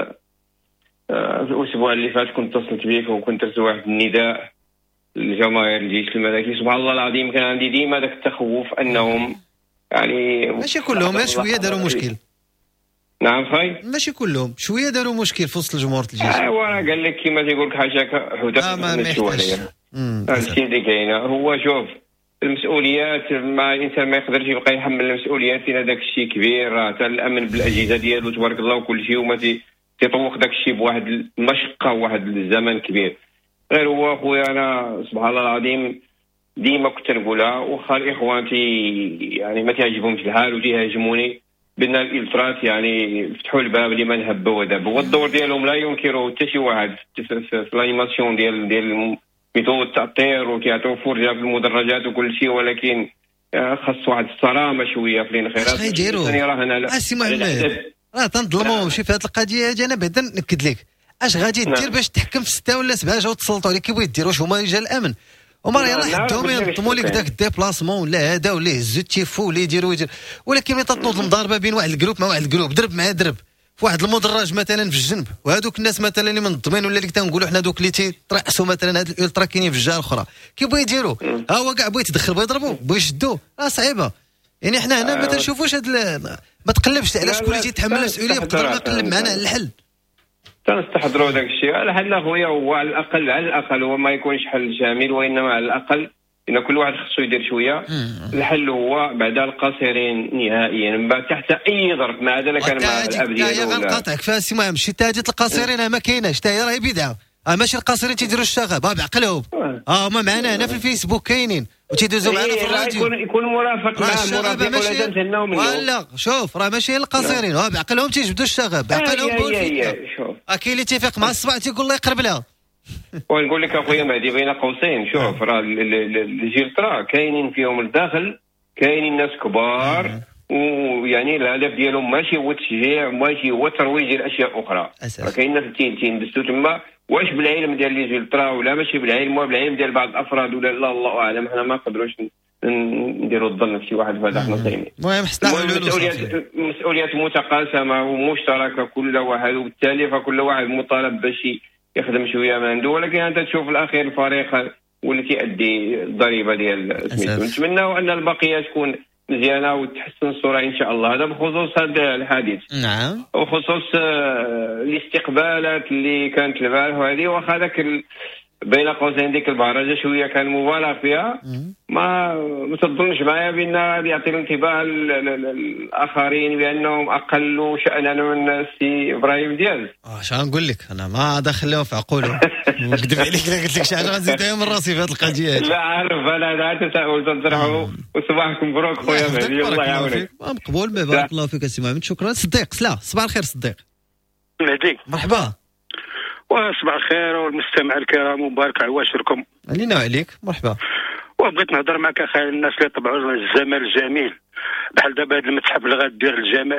الاسبوع اللي فات كنت اتصلت بك وكنت درت واحد النداء للجماهير الجيش الملكي. سبحان الله العظيم كان عندي ديما داك التخوف انهم يعني ماشي كلهم شويه داروا مشكل. نعم خاي ماشي كلهم شويه داروا مشكل في وسط الجمهور الجيش. ايوا انا قال لك كما تيقول لك حاجه حدا آه ما يحتاجش. هادشي اللي كاينه. هو شوف المسؤوليات ما الانسان ما يقدرش يبقى يحمل المسؤوليات الا داك الشيء كبير. راه حتى الامن بالاجهزه ديالو تبارك الله وكل شيء وما تيطوق داك الشيء بواحد المشقه وواحد الزمن كبير. غير هو خويا انا سبحان الله العظيم ديما كنت نقولها واخا اخوانتي يعني ما تعجبهمش الحال وتيهاجموني بان الالتراس يعني فتحوا الباب لمن هب ودب والدور ديالهم لا ينكره حتى شي واحد في الانيماسيون ديال ديال ميثود التأطير وكيعطيو فرجه في المدرجات وكل شيء. ولكن خاص واحد الصرامه شويه في الانخراط. اش غيديروا؟ راه هنا سي محمد راه تنظلموا شي في هذه القضيه هذه. انا بعدا ناكد لك اش غادي دير باش تحكم في ستة ولا سبعة جاو تسلطوا عليك كيبغيو يديروا واش هما رجال الامن هما راه يلاه حدهم ينظموا لك داك الديبلاسمون ولا هذا ولا يهزوا التيفو ولا يديروا يدير. ولكن ملي تنوض مضاربه بين واحد الجروب مع واحد الجروب درب مع درب في واحد المدرج مثلا في الجنب وهذوك الناس مثلا اللي منظمين ولا اللي كنقولوا حنا دوك اللي تيترأسوا مثلا هاد الالترا كاينين في الجهه الاخرى كيبغيو يديروا ها هو كاع بغى يتدخل بغى يضربوا بغى يشدوا راه صعيبه. يعني حنا هنا ما تنشوفوش هاد ما تقلبش على شكون اللي تيتحمل المسؤوليه بقدر ما يقلب معنا على الحل. تنستحضروا داك الشيء. الحل خويا هو على الاقل على الاقل هو ما يكونش حل شامل وانما على الاقل ان كل واحد خصو يدير شويه. الحل هو بعد القاصرين نهائيا من بعد تحت اي ظرف ما هذا كان مع الاب ديالو. يا غنقاطعك فيها سي مهم شي تاجه القاصرين ما كايناش حتى هي راهي بدعه. اه ماشي القاصرين تيديروا الشغب بعقلهم. اه هما معنا هنا في الفيسبوك كاينين وتيدوزوا معنا في الراديو. يكون يكون مرافق مع مرافق ولا تنتهناو منه. ولا شوف راه ماشي القاصرين اه بعقلهم تيجبدوا الشغب بعقلهم. اه كاين اللي تيفيق مع الصباح تيقول الله يقرب لها. ونقول لك اخويا مهدي بين قوسين شوف راه الجيلترا كاينين فيهم الداخل كاينين ناس كبار ويعني الهدف ديالهم ماشي هو التشجيع ماشي هو ترويج الاشياء اخرى. كاين ناس تيندسوا تما واش بالعلم ديال لي جيلترا ولا ماشي بالعلم ولا بالعلم ديال بعض الافراد ولا لا الله اعلم. حنا ما نقدروش نديروا الظن في شي واحد في هذا حنا صايمين. المهم حنا مسؤوليات مسؤوليات متقاسمه ومشتركه كل واحد وبالتالي فكل واحد مطالب باش يخدم شويه ما عنده. ولكن انت تشوف في الاخير الفريق واللي تيأدي الضريبه ديال سميتو. نتمناو ان البقيه تكون مزيانه وتحسن الصوره ان شاء الله. هذا بخصوص هذا الحديث. نعم. وخصوص الاستقبالات اللي كانت البارح وهذه واخا ذاك بين قوسين ديك البهرجه شويه كان مبالغ فيها. ما ما تظنش معايا بان يعطي الانتباه للاخرين بانهم اقل شأنا من السي ابراهيم دياز. اه شنو نقول لك انا ما داخل لهم في عقولهم. نكذب عليك الا قلت لك شي حاجه غنزيدها من راسي في هذه القضيه. لا عارف انا لا تساؤل تطرحوا وصباحكم مبروك خويا مهدي الله يعاونك. مقبول بارك الله فيك سي محمد شكرا. صديق سلا صباح الخير صديق. مهدي مرحبا. وصباح الخير والمستمع الكرام ومبارك على واشركم. علينا وعليك مرحبا. وبغيت نهضر معك اخي الناس اللي طبعوا الجمال الجميل بحال دابا هذا المتحف اللي غادير الجامعه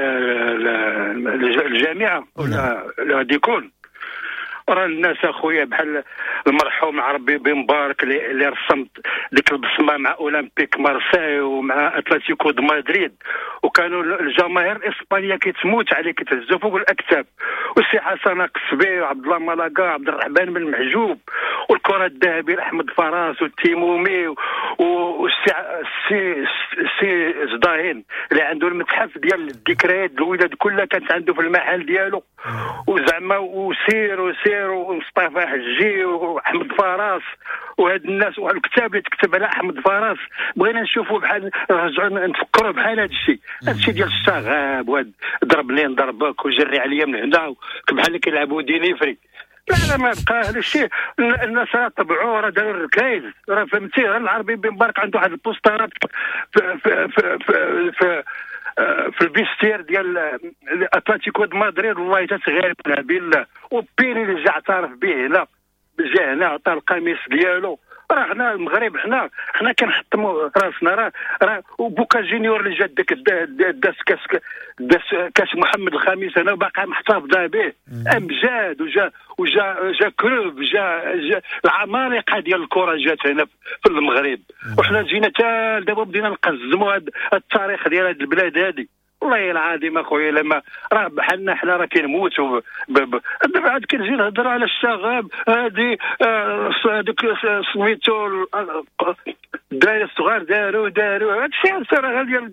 الجامعه ولا غادي يكون راه الناس اخويا بحال المرحوم عربي بن مبارك اللي رسم ديك البصمه مع اولمبيك مارسيل ومع اتلتيكو دو مدريد وكانوا الجماهير الاسبانيه كتموت عليه كتهزوا فوق الاكتاف. والسي حسن قصبي وعبد الله ملاقا عبد الرحمن بن محجوب والكره الذهبيه احمد فراس والتيمومي والسي سي سي زداهين اللي عنده المتحف ديال الذكريات الولاد كلها كانت عنده في المحل ديالو. وزعما وسير وسير ومصطفى حجي واحمد فراس وهاد الناس والكتاب اللي تكتب على احمد فراس بغينا نشوفوا بحال رجعوا نفكروا بحال هذا الشيء. هذا الشيء ديال الشغاب وهاد ضربني نضربك وجري عليا من هنا بحال اللي كيلعبوا دينيفري. لا لا ما بقى هذا الشيء. الناس راه طبعوه راه داروا الركايز راه فهمتي. العربي بن مبارك عنده واحد البوسترات في في في في, في في البيستير ديال اتلتيكو دو مدريد والله تتغير بالله وبيني اللي جا اعترف به هنا جا هنا عطى القميص ديالو راه حنا المغرب حنا حنا كنحطموا راسنا. راه راه بوكا جونيور اللي جا داك داس كاس داس كاس محمد الخامس انا باقي محتفظه به. امجاد وجا وجا جا كروب جا, جا العمالقه ديال الكره جات هنا في المغرب. وحنا جينا حتى دابا بدينا نقزموا هذا التاريخ ديال هذه البلاد هذه. والله العظيم اخويا لما راه بحالنا حنا راه كنموتوا دابا عاد كنجي نهضر على الشغب هذه هذوك سميتو الدراري الصغار داروا داروا هذا الشيء راه ديال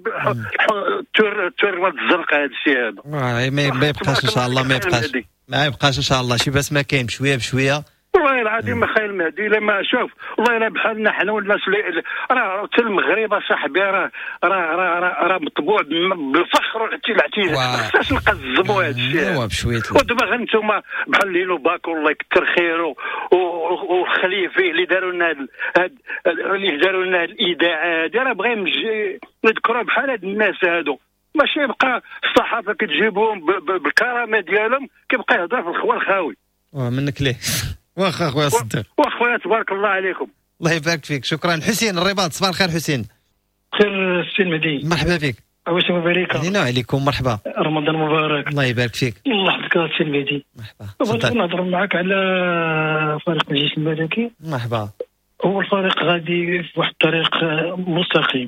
التورمات الزرقاء هذا الشيء هذا ما يبقاش ان شاء الله ما يبقاش ما يبقاش ان شاء الله شي بس ما كاين بشويه بشويه. والله العظيم ما خير المهدي لما شوف والله الا بحالنا حنا والناس اللي راه حتى المغرب صاحبي راه راه راه راه مطبوع بالفخر والاعتزاز. خاصناش نقزموا هذا الشيء بشويه. ودابا غير نتوما بحال ليلو باكو الله يكثر خيره وخليفه اللي داروا لنا هاد اللي داروا لنا الاذاعه هذه راه بغا نذكروا بحال هاد الناس هادو. ماشي يبقى الصحافه كتجيبهم بالكرامه ديالهم كيبقى يهضر في الخوال الخاوي. واه منك ليه واخا خويا صديق. واخويا تبارك الله عليكم. الله يبارك فيك. شكرا. حسين الرباط صباح الخير. حسين خير السي المهدي مرحبا بك. عواش مبارك علينا وعليكم. مرحبا رمضان مبارك. الله يبارك فيك. الله يحفظك السي المهدي. مرحبا. بغيت نهضر معك على فريق الجيش الملكي. مرحبا. هو الفريق غادي في واحد الطريق مستقيم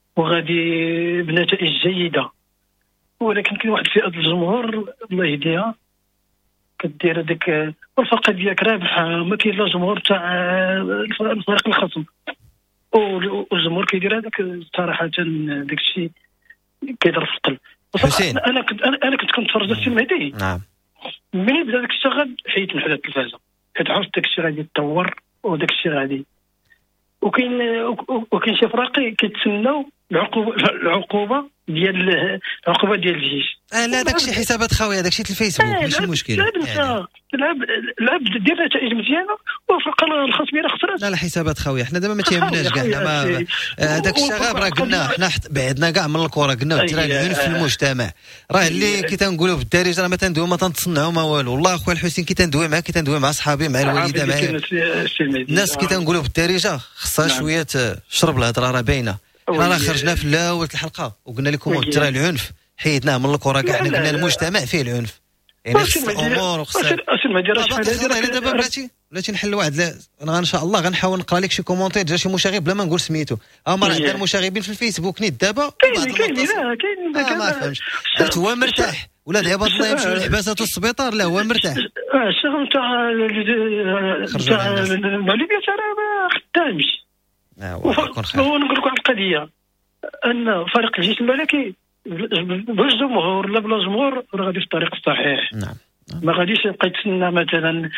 وغادي بنتائج جيده ولكن كاين واحد فئه الجمهور الله يهديها كدير هذيك والفرقه ديالك رابحه ما كاين لا جمهور تاع الفريق الخصم والجمهور كيدير هذاك صراحه داك الشيء كيضر في القلب. حسين انا كنت انا كنت كنتفرج السي المهدي. نعم ملي بدا داك الشغل حيت من حدا التلفازه حيت عرفت داك الشيء غادي يتطور وداك الشيء غادي وكاين وكاين شي فراقي كيتسناو العقوبه العقوبه ديال العقوبه ديال الجيش. اه لا داكشي حسابات خاويه داكشي الفيسبوك ماشي مشكل. لعب لعب لعب دير نتائج مزيانه والفرقه الخصميه خسرت. لا لا حسابات خاويه. حنا دابا ما تيهمناش كاع حنا ما هذاك الشغاب راه قلنا حنا بعدنا كاع من الكره قلنا ترى العنف في المجتمع راه اللي كي تنقولوا في الدارجه راه ما تندويو ما تنتصنعوا ما والو. والله اخويا الحسين كي تندوي معاه كي تندوي مع صحابي مع الوالده مع الناس كي تنقولوا في الدارجه خصها شويه تشرب الهضره راه باينه. حنا راه خرجنا في الاول الحلقه وقلنا لكم ترى العنف حيدناه من الكره كاع. حنا قلنا المجتمع فيه العنف يعني خص الامور وخص دابا بلاتي بلاتي نحل واحد. انا ان شاء الله غنحاول نقرا لك شي كومونتير جا شي مشاغب بلا ما نقول سميتو. اما راه عندنا المشاغبين في الفيسبوك نيت دابا كاين كاين كاين ما فهمتش حيت هو مرتاح ولا عباد الله يمشيو للحباسات والسبيطار. لا هو مرتاح. اه الشغل تاع تاع المغربيه ترى ما خدامش. ونقول لكم على القضيه ان فريق الجيش الملكي بالجمهور لا بلا جمهور راه غادي في الطريق الصحيح. نعم ما غاديش يبقى يتسنى مثلا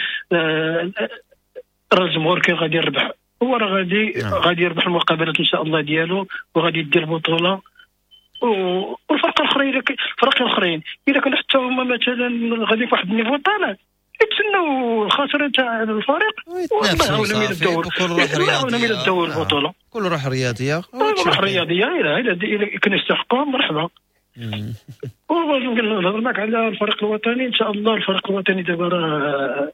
راه الجمهور كي غادي يربح هو راه غادي نعم. غادي يربح المقابلات ان شاء الله ديالو وغادي يدير البطوله والفرق الاخرين الفرق الاخرين اذا كانوا حتى هما مثلا غادي في واحد النيفو طالع يتسنوا الخاسرين تاع الفريق ويتنافسوا وكل روح رياضيه البطوله كل روح رياضيه روح رياضيه الى كان يستحقوا مرحبا. ونهضر معك على الفريق الوطني ان شاء الله. الفريق الوطني دابا راه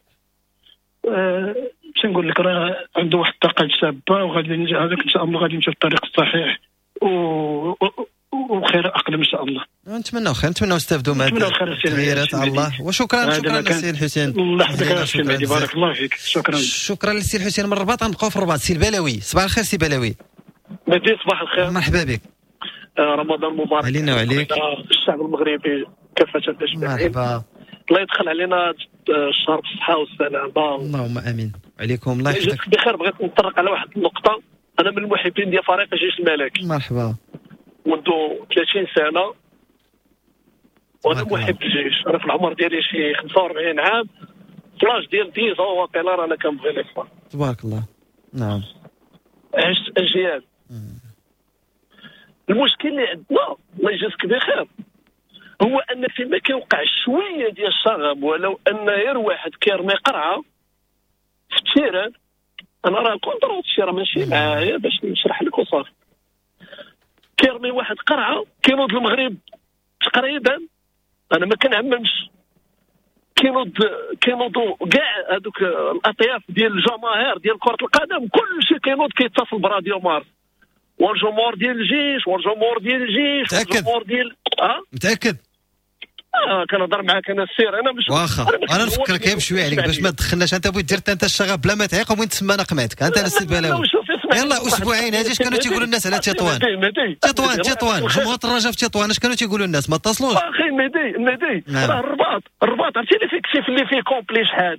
باش نقول لك راه عنده واحد الطاقه شابه وغادي هذاك ان شاء الله غادي يمشي في الطريق الصحيح وخير اقلم ان شاء الله. نتمنوا خير نتمنوا نستافدوا من التغييرات على الله. وشكرا شكرا للسي الحسين. الله يحفظك السي المهدي بارك الله فيك. شكرا شكرا للسي الحسين من الرباط. غنبقاو في الرباط. سي البلاوي صباح الخير. سي بلاوي مهدي صباح الخير. مرحبا بك. رمضان مبارك علينا وعليك. الشعب المغربي كافة اجمعين. مرحبا. الله يدخل علينا الشهر بالصحة والسلامة. اللهم امين. عليكم الله يحفظك بخير. بغيت نطرق على واحد النقطة. انا من المحبين ديال فريق الجيش الملكي. مرحبا. منذ ثلاثين سنة وانا محب الجيش. انا في العمر ديالي شي خمسة وأربعين عام فلاش ديال ديزا واقيلا رانا كنبغي لك. تبارك الله. نعم عشت اجيال. المشكل اللي عندنا الله يجازيك بخير هو ان فيما كيوقع شويه ديال الشغب ولو ان غير واحد كيرمي قرعه في التيران. انا راه كونتر هذا الشيء راه ماشي معايا باش نشرح لك وصافي. كيرمي واحد قرعه كينوض المغرب تقريبا انا ما كنعممش كينوض كينوضوا كاع هذوك الاطياف ديال الجماهير ديال كره القدم كلشي كينوض كيتصل براديو مارس، والجمهور ديال الجيش والجمهور ديال الجيش والجمهور ديال اه متاكد؟ اه كنهضر معاك انا السير انا مش واخا انا نفكرك غير بشويه عليك باش ما تدخلناش. انت بغيت دير انت الشغب بلا ما تعيق وين تسمى انا قمعتك انت السي بلاوي. يلا اسبوعين هادي اش كانوا تيقولوا الناس على تطوان تطوان تطوان جمهور الرجاء في تطوان اش كانوا تيقولوا الناس ما اتصلوش اخي مهدي مهدي راه الرباط الرباط عرفتي اللي فيك شي اللي فيه كومبلي شحال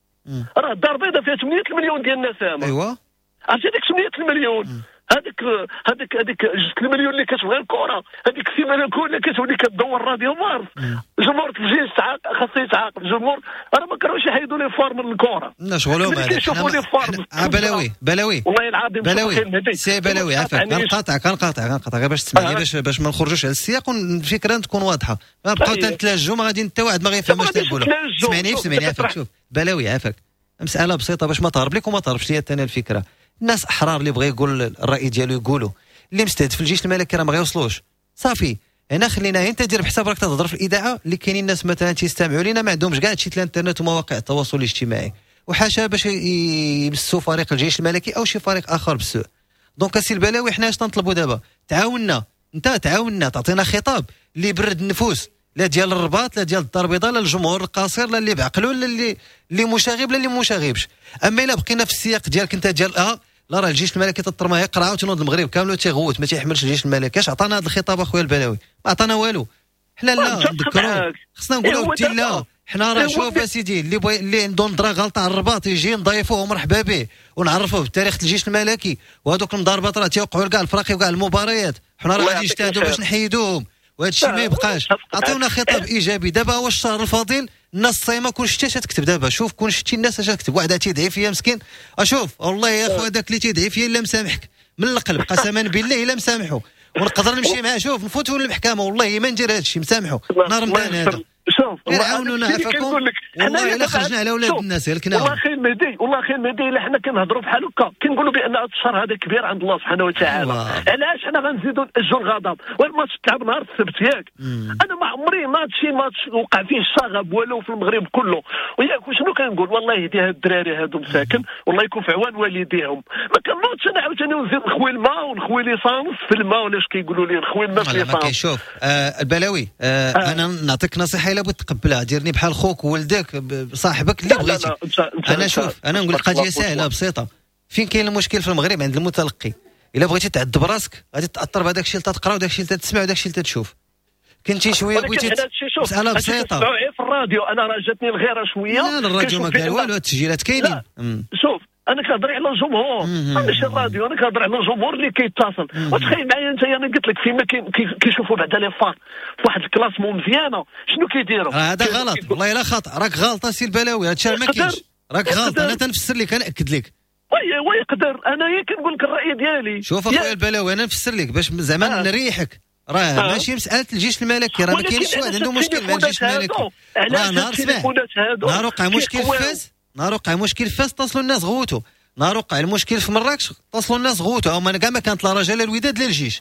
راه الدار البيضاء فيها ثمانية المليون ديال النسامه. ايوا عرفتي ديك ثمانية المليون هذيك هذيك هذيك جوج المليون اللي كتبغي الكره هذيك السيمانه كلها كتولي كدور راديو مارس. الجمهور الجيش تعاق خاصو يتعاقب الجمهور راه ما كانوش يحيدوا لي فار من الكره. لا شغلهم هذا كيشوفوا لي فار بلاوي بلاوي والله العظيم بلاوي سي بلاوي عافاك كنقاطع كنقاطع كنقاطع غير باش تسمعني باش باش ما نخرجوش على السياق والفكره تكون واضحه. نبقاو تنتلاجوا ما غادي حتى واحد ما غيفهمش تنقولوا. سمعني سمعني عافاك شوف بلاوي عافاك مساله بسيطه باش ما تهرب لك وما تهربش ليا حتى انا الفكره. الناس احرار اللي بغى يقول الراي ديالو يقولوا اللي مستهدف الجيش الملكي راه ما غيوصلوش صافي. هنا خلينا انت دير بحساب راك تهضر في الاذاعه اللي كاينين الناس مثلا تيستمعوا لينا ما عندهمش كاع هادشي الانترنت ومواقع التواصل الاجتماعي وحاشا باش يمسوا فريق الجيش الملكي او شي فريق اخر بالسوء. دونك السي البلاوي حنا اش تنطلبوا دابا؟ تعاوننا انت تعاوننا تعطينا خطاب اللي يبرد النفوس لا ديال الرباط لا ديال الدار البيضاء لا الجمهور القصير لا اللي بعقلو لا اللي اللي مشاغب لا اللي مشاغبش. اما الا بقينا في السياق ديالك انت ديال اه لا راه الجيش الملكي تطرمه يقرا وتنوض المغرب كامل تيغوت ما تيحملش الجيش الملكي. اش عطانا هذا الخطاب اخويا البلاوي؟ ما عطانا والو. حنا لا نذكروا خصنا نقولوا لا حنا راه شوف يا سيدي اللي بغي اللي عنده نظره غلطه على الرباط يجي نضيفوه مرحبا به ونعرفوه بتاريخ الجيش الملكي وهذوك المضاربات راه تيوقعوا كاع الفراق وكاع المباريات حنا راه غادي نجتهدوا باش نحيدوهم وهذا الشيء ما يبقاش. عطيونا خطاب ايجابي. دابا هو الشهر الفضيل الناس الصايمه كون شتي اش تكتب دابا شوف كون شتي الناس اش تكتب واحد تيدعي فيا مسكين اشوف والله يا اخو هذاك اللي تيدعي فيا الا مسامحك من القلب قسما بالله الا مسامحه ونقدر نمشي معاه شوف نفوتوا للمحكمه والله ما ندير هذا الشيء مسامحه نهار مدان هذا شوف عاونونا عافاكم والله الا خرجنا على اولاد الناس الكنا والله خير مهدي والله خير مهدي الا حنا كنهضروا بحال هكا كنقولوا بان هذا الشهر هذا كبير عند الله سبحانه وتعالى. علاش حنا غنزيدوا نأجوا الغضب والماتش تلعب نهار السبت ياك انا ما عمري ماتشي ماتش وقع فيه الشغب ولو في المغرب كله وياك وشنو كنقول والله يهدي هاد الدراري هادو مساكن والله يكون في عوان والديهم ما كنوضش انا عاوتاني ونزيد نخوي الماء ونخوي ليسانس في الماء ولا اش كيقولوا لي نخوي الماء في ليسانس. شوف آه البلاوي آه آه. انا نعطيك نصيحه الا بغيت تقبلها ديرني بحال خوك وولدك صاحبك اللي بغيتي. انا شوف انا نقول لك قضيه سهله بسيطه. فين كاين المشكل في المغرب عند المتلقي الا بغيتي تعذب راسك غادي تاثر بهذاك الشيء اللي تقرا وداك الشيء اللي تسمع وداك الشيء اللي تشوف. كنتي شويه بغيتي مساله بسيطه في الراديو انا راه جاتني الغيره شويه لا الراديو ما قال والو التسجيلات كاينين. شوف انا كنهضر على الجمهور ماشي الراديو انا كنهضر على الجمهور اللي كيتصل. وتخيل معايا انت انا قلت لك فيما كيشوفوا بعدا لي فار في واحد الكلاسمون مزيانه شنو كيديروا هذا غلط والله الا خطا راك غلطه سي البلاوي هادشي ما كاينش راك غلط انا تنفسر لك كناكد لك وي وي يقدر انا هي كنقول لك الراي ديالي. شوف اخويا البلاوي انا نفسر لك باش زعما نريحك راه آه. ماشي مساله الجيش الملكي راه ما كاينش واحد عنده مشكل مع الجيش الملكي. راه نهار سمع نهار وقع مشكل في فاس نهار وقع مشكل في فاس اتصلوا الناس غوتوا نهار وقع المشكل في مراكش اتصلوا الناس غوتوا هما كاع ما كانت لا رجاء لا الوداد لا الجيش.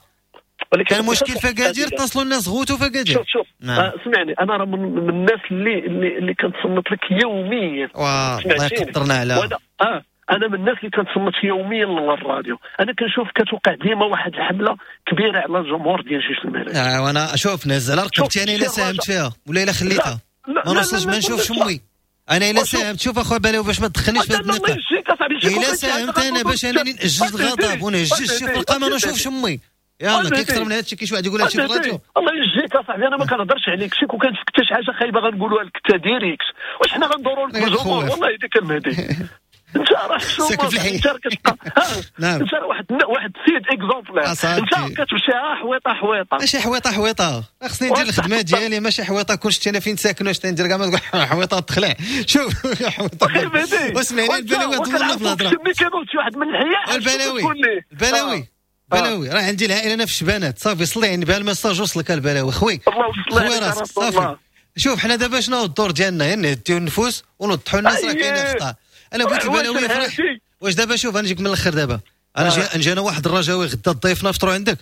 كان مشكل في اكادير اتصلوا الناس غوتوا في اكادير. شوف شوف نعم. آه سمعني انا راه من, من الناس اللي اللي, اللي كنتصنت لك يوميا والله يقدرنا على اه انا من الناس اللي كنتصنت يوميا للراديو. انا كنشوف كتوقع ديما واحد الحمله كبيره على الجمهور ديال الجيش الملكي. اه وانا شوف نزل رقبتي انا الا ساهمت فيها ولا الا خليتها ما نوصلش ما نشوفش امي انا الا ساهمت شوف اخويا بلاوي باش ما تدخلنيش في هذا النقاش الا ساهمت انا باش انا نأجز الغضب ونهجز شي فرقه ما نشوفش امي يلا كيكثر من هذا الشيء كي شي واحد يقول هادشي في الراديو الله يجزيك اصاحبي انا ما كنهضرش عليك شي كون كانت حتى شي حاجه خايبه غنقولوها لك انت ديريكت واش حنا غندوروا لك الجمهور والله يديك المهدي انت راه شوف انت كتبقى انت واحد واحد سيد اكزومبلير انت كتمشي حويطه حويطه ماشي حويطه حويطه خصني ندير الخدمه ديالي ماشي حويطه كون شتي انا فين ساكن واش تندير كاع ما تقول حويطه تخلع شوف حويطه واسمعني البلاوي طولنا في الهضره ملي كينوض شي واحد من الحياه البلاوي البلاوي بلاوي راه عندي العائله انا في الشبانات صافي صليني بها الميساج وصلك البلاوي خويا خويا راسك صافي. شوف حنا دابا شنو الدور ديالنا نهديو النفوس ونوضحوا الناس راه كاينه خطا. انا بغيت البلاوي يفرح واش دابا شوف انا نجيك من الاخر دابا انا آه. نجي انا واحد الرجاوي غدا ضيفنا نفطروا عندك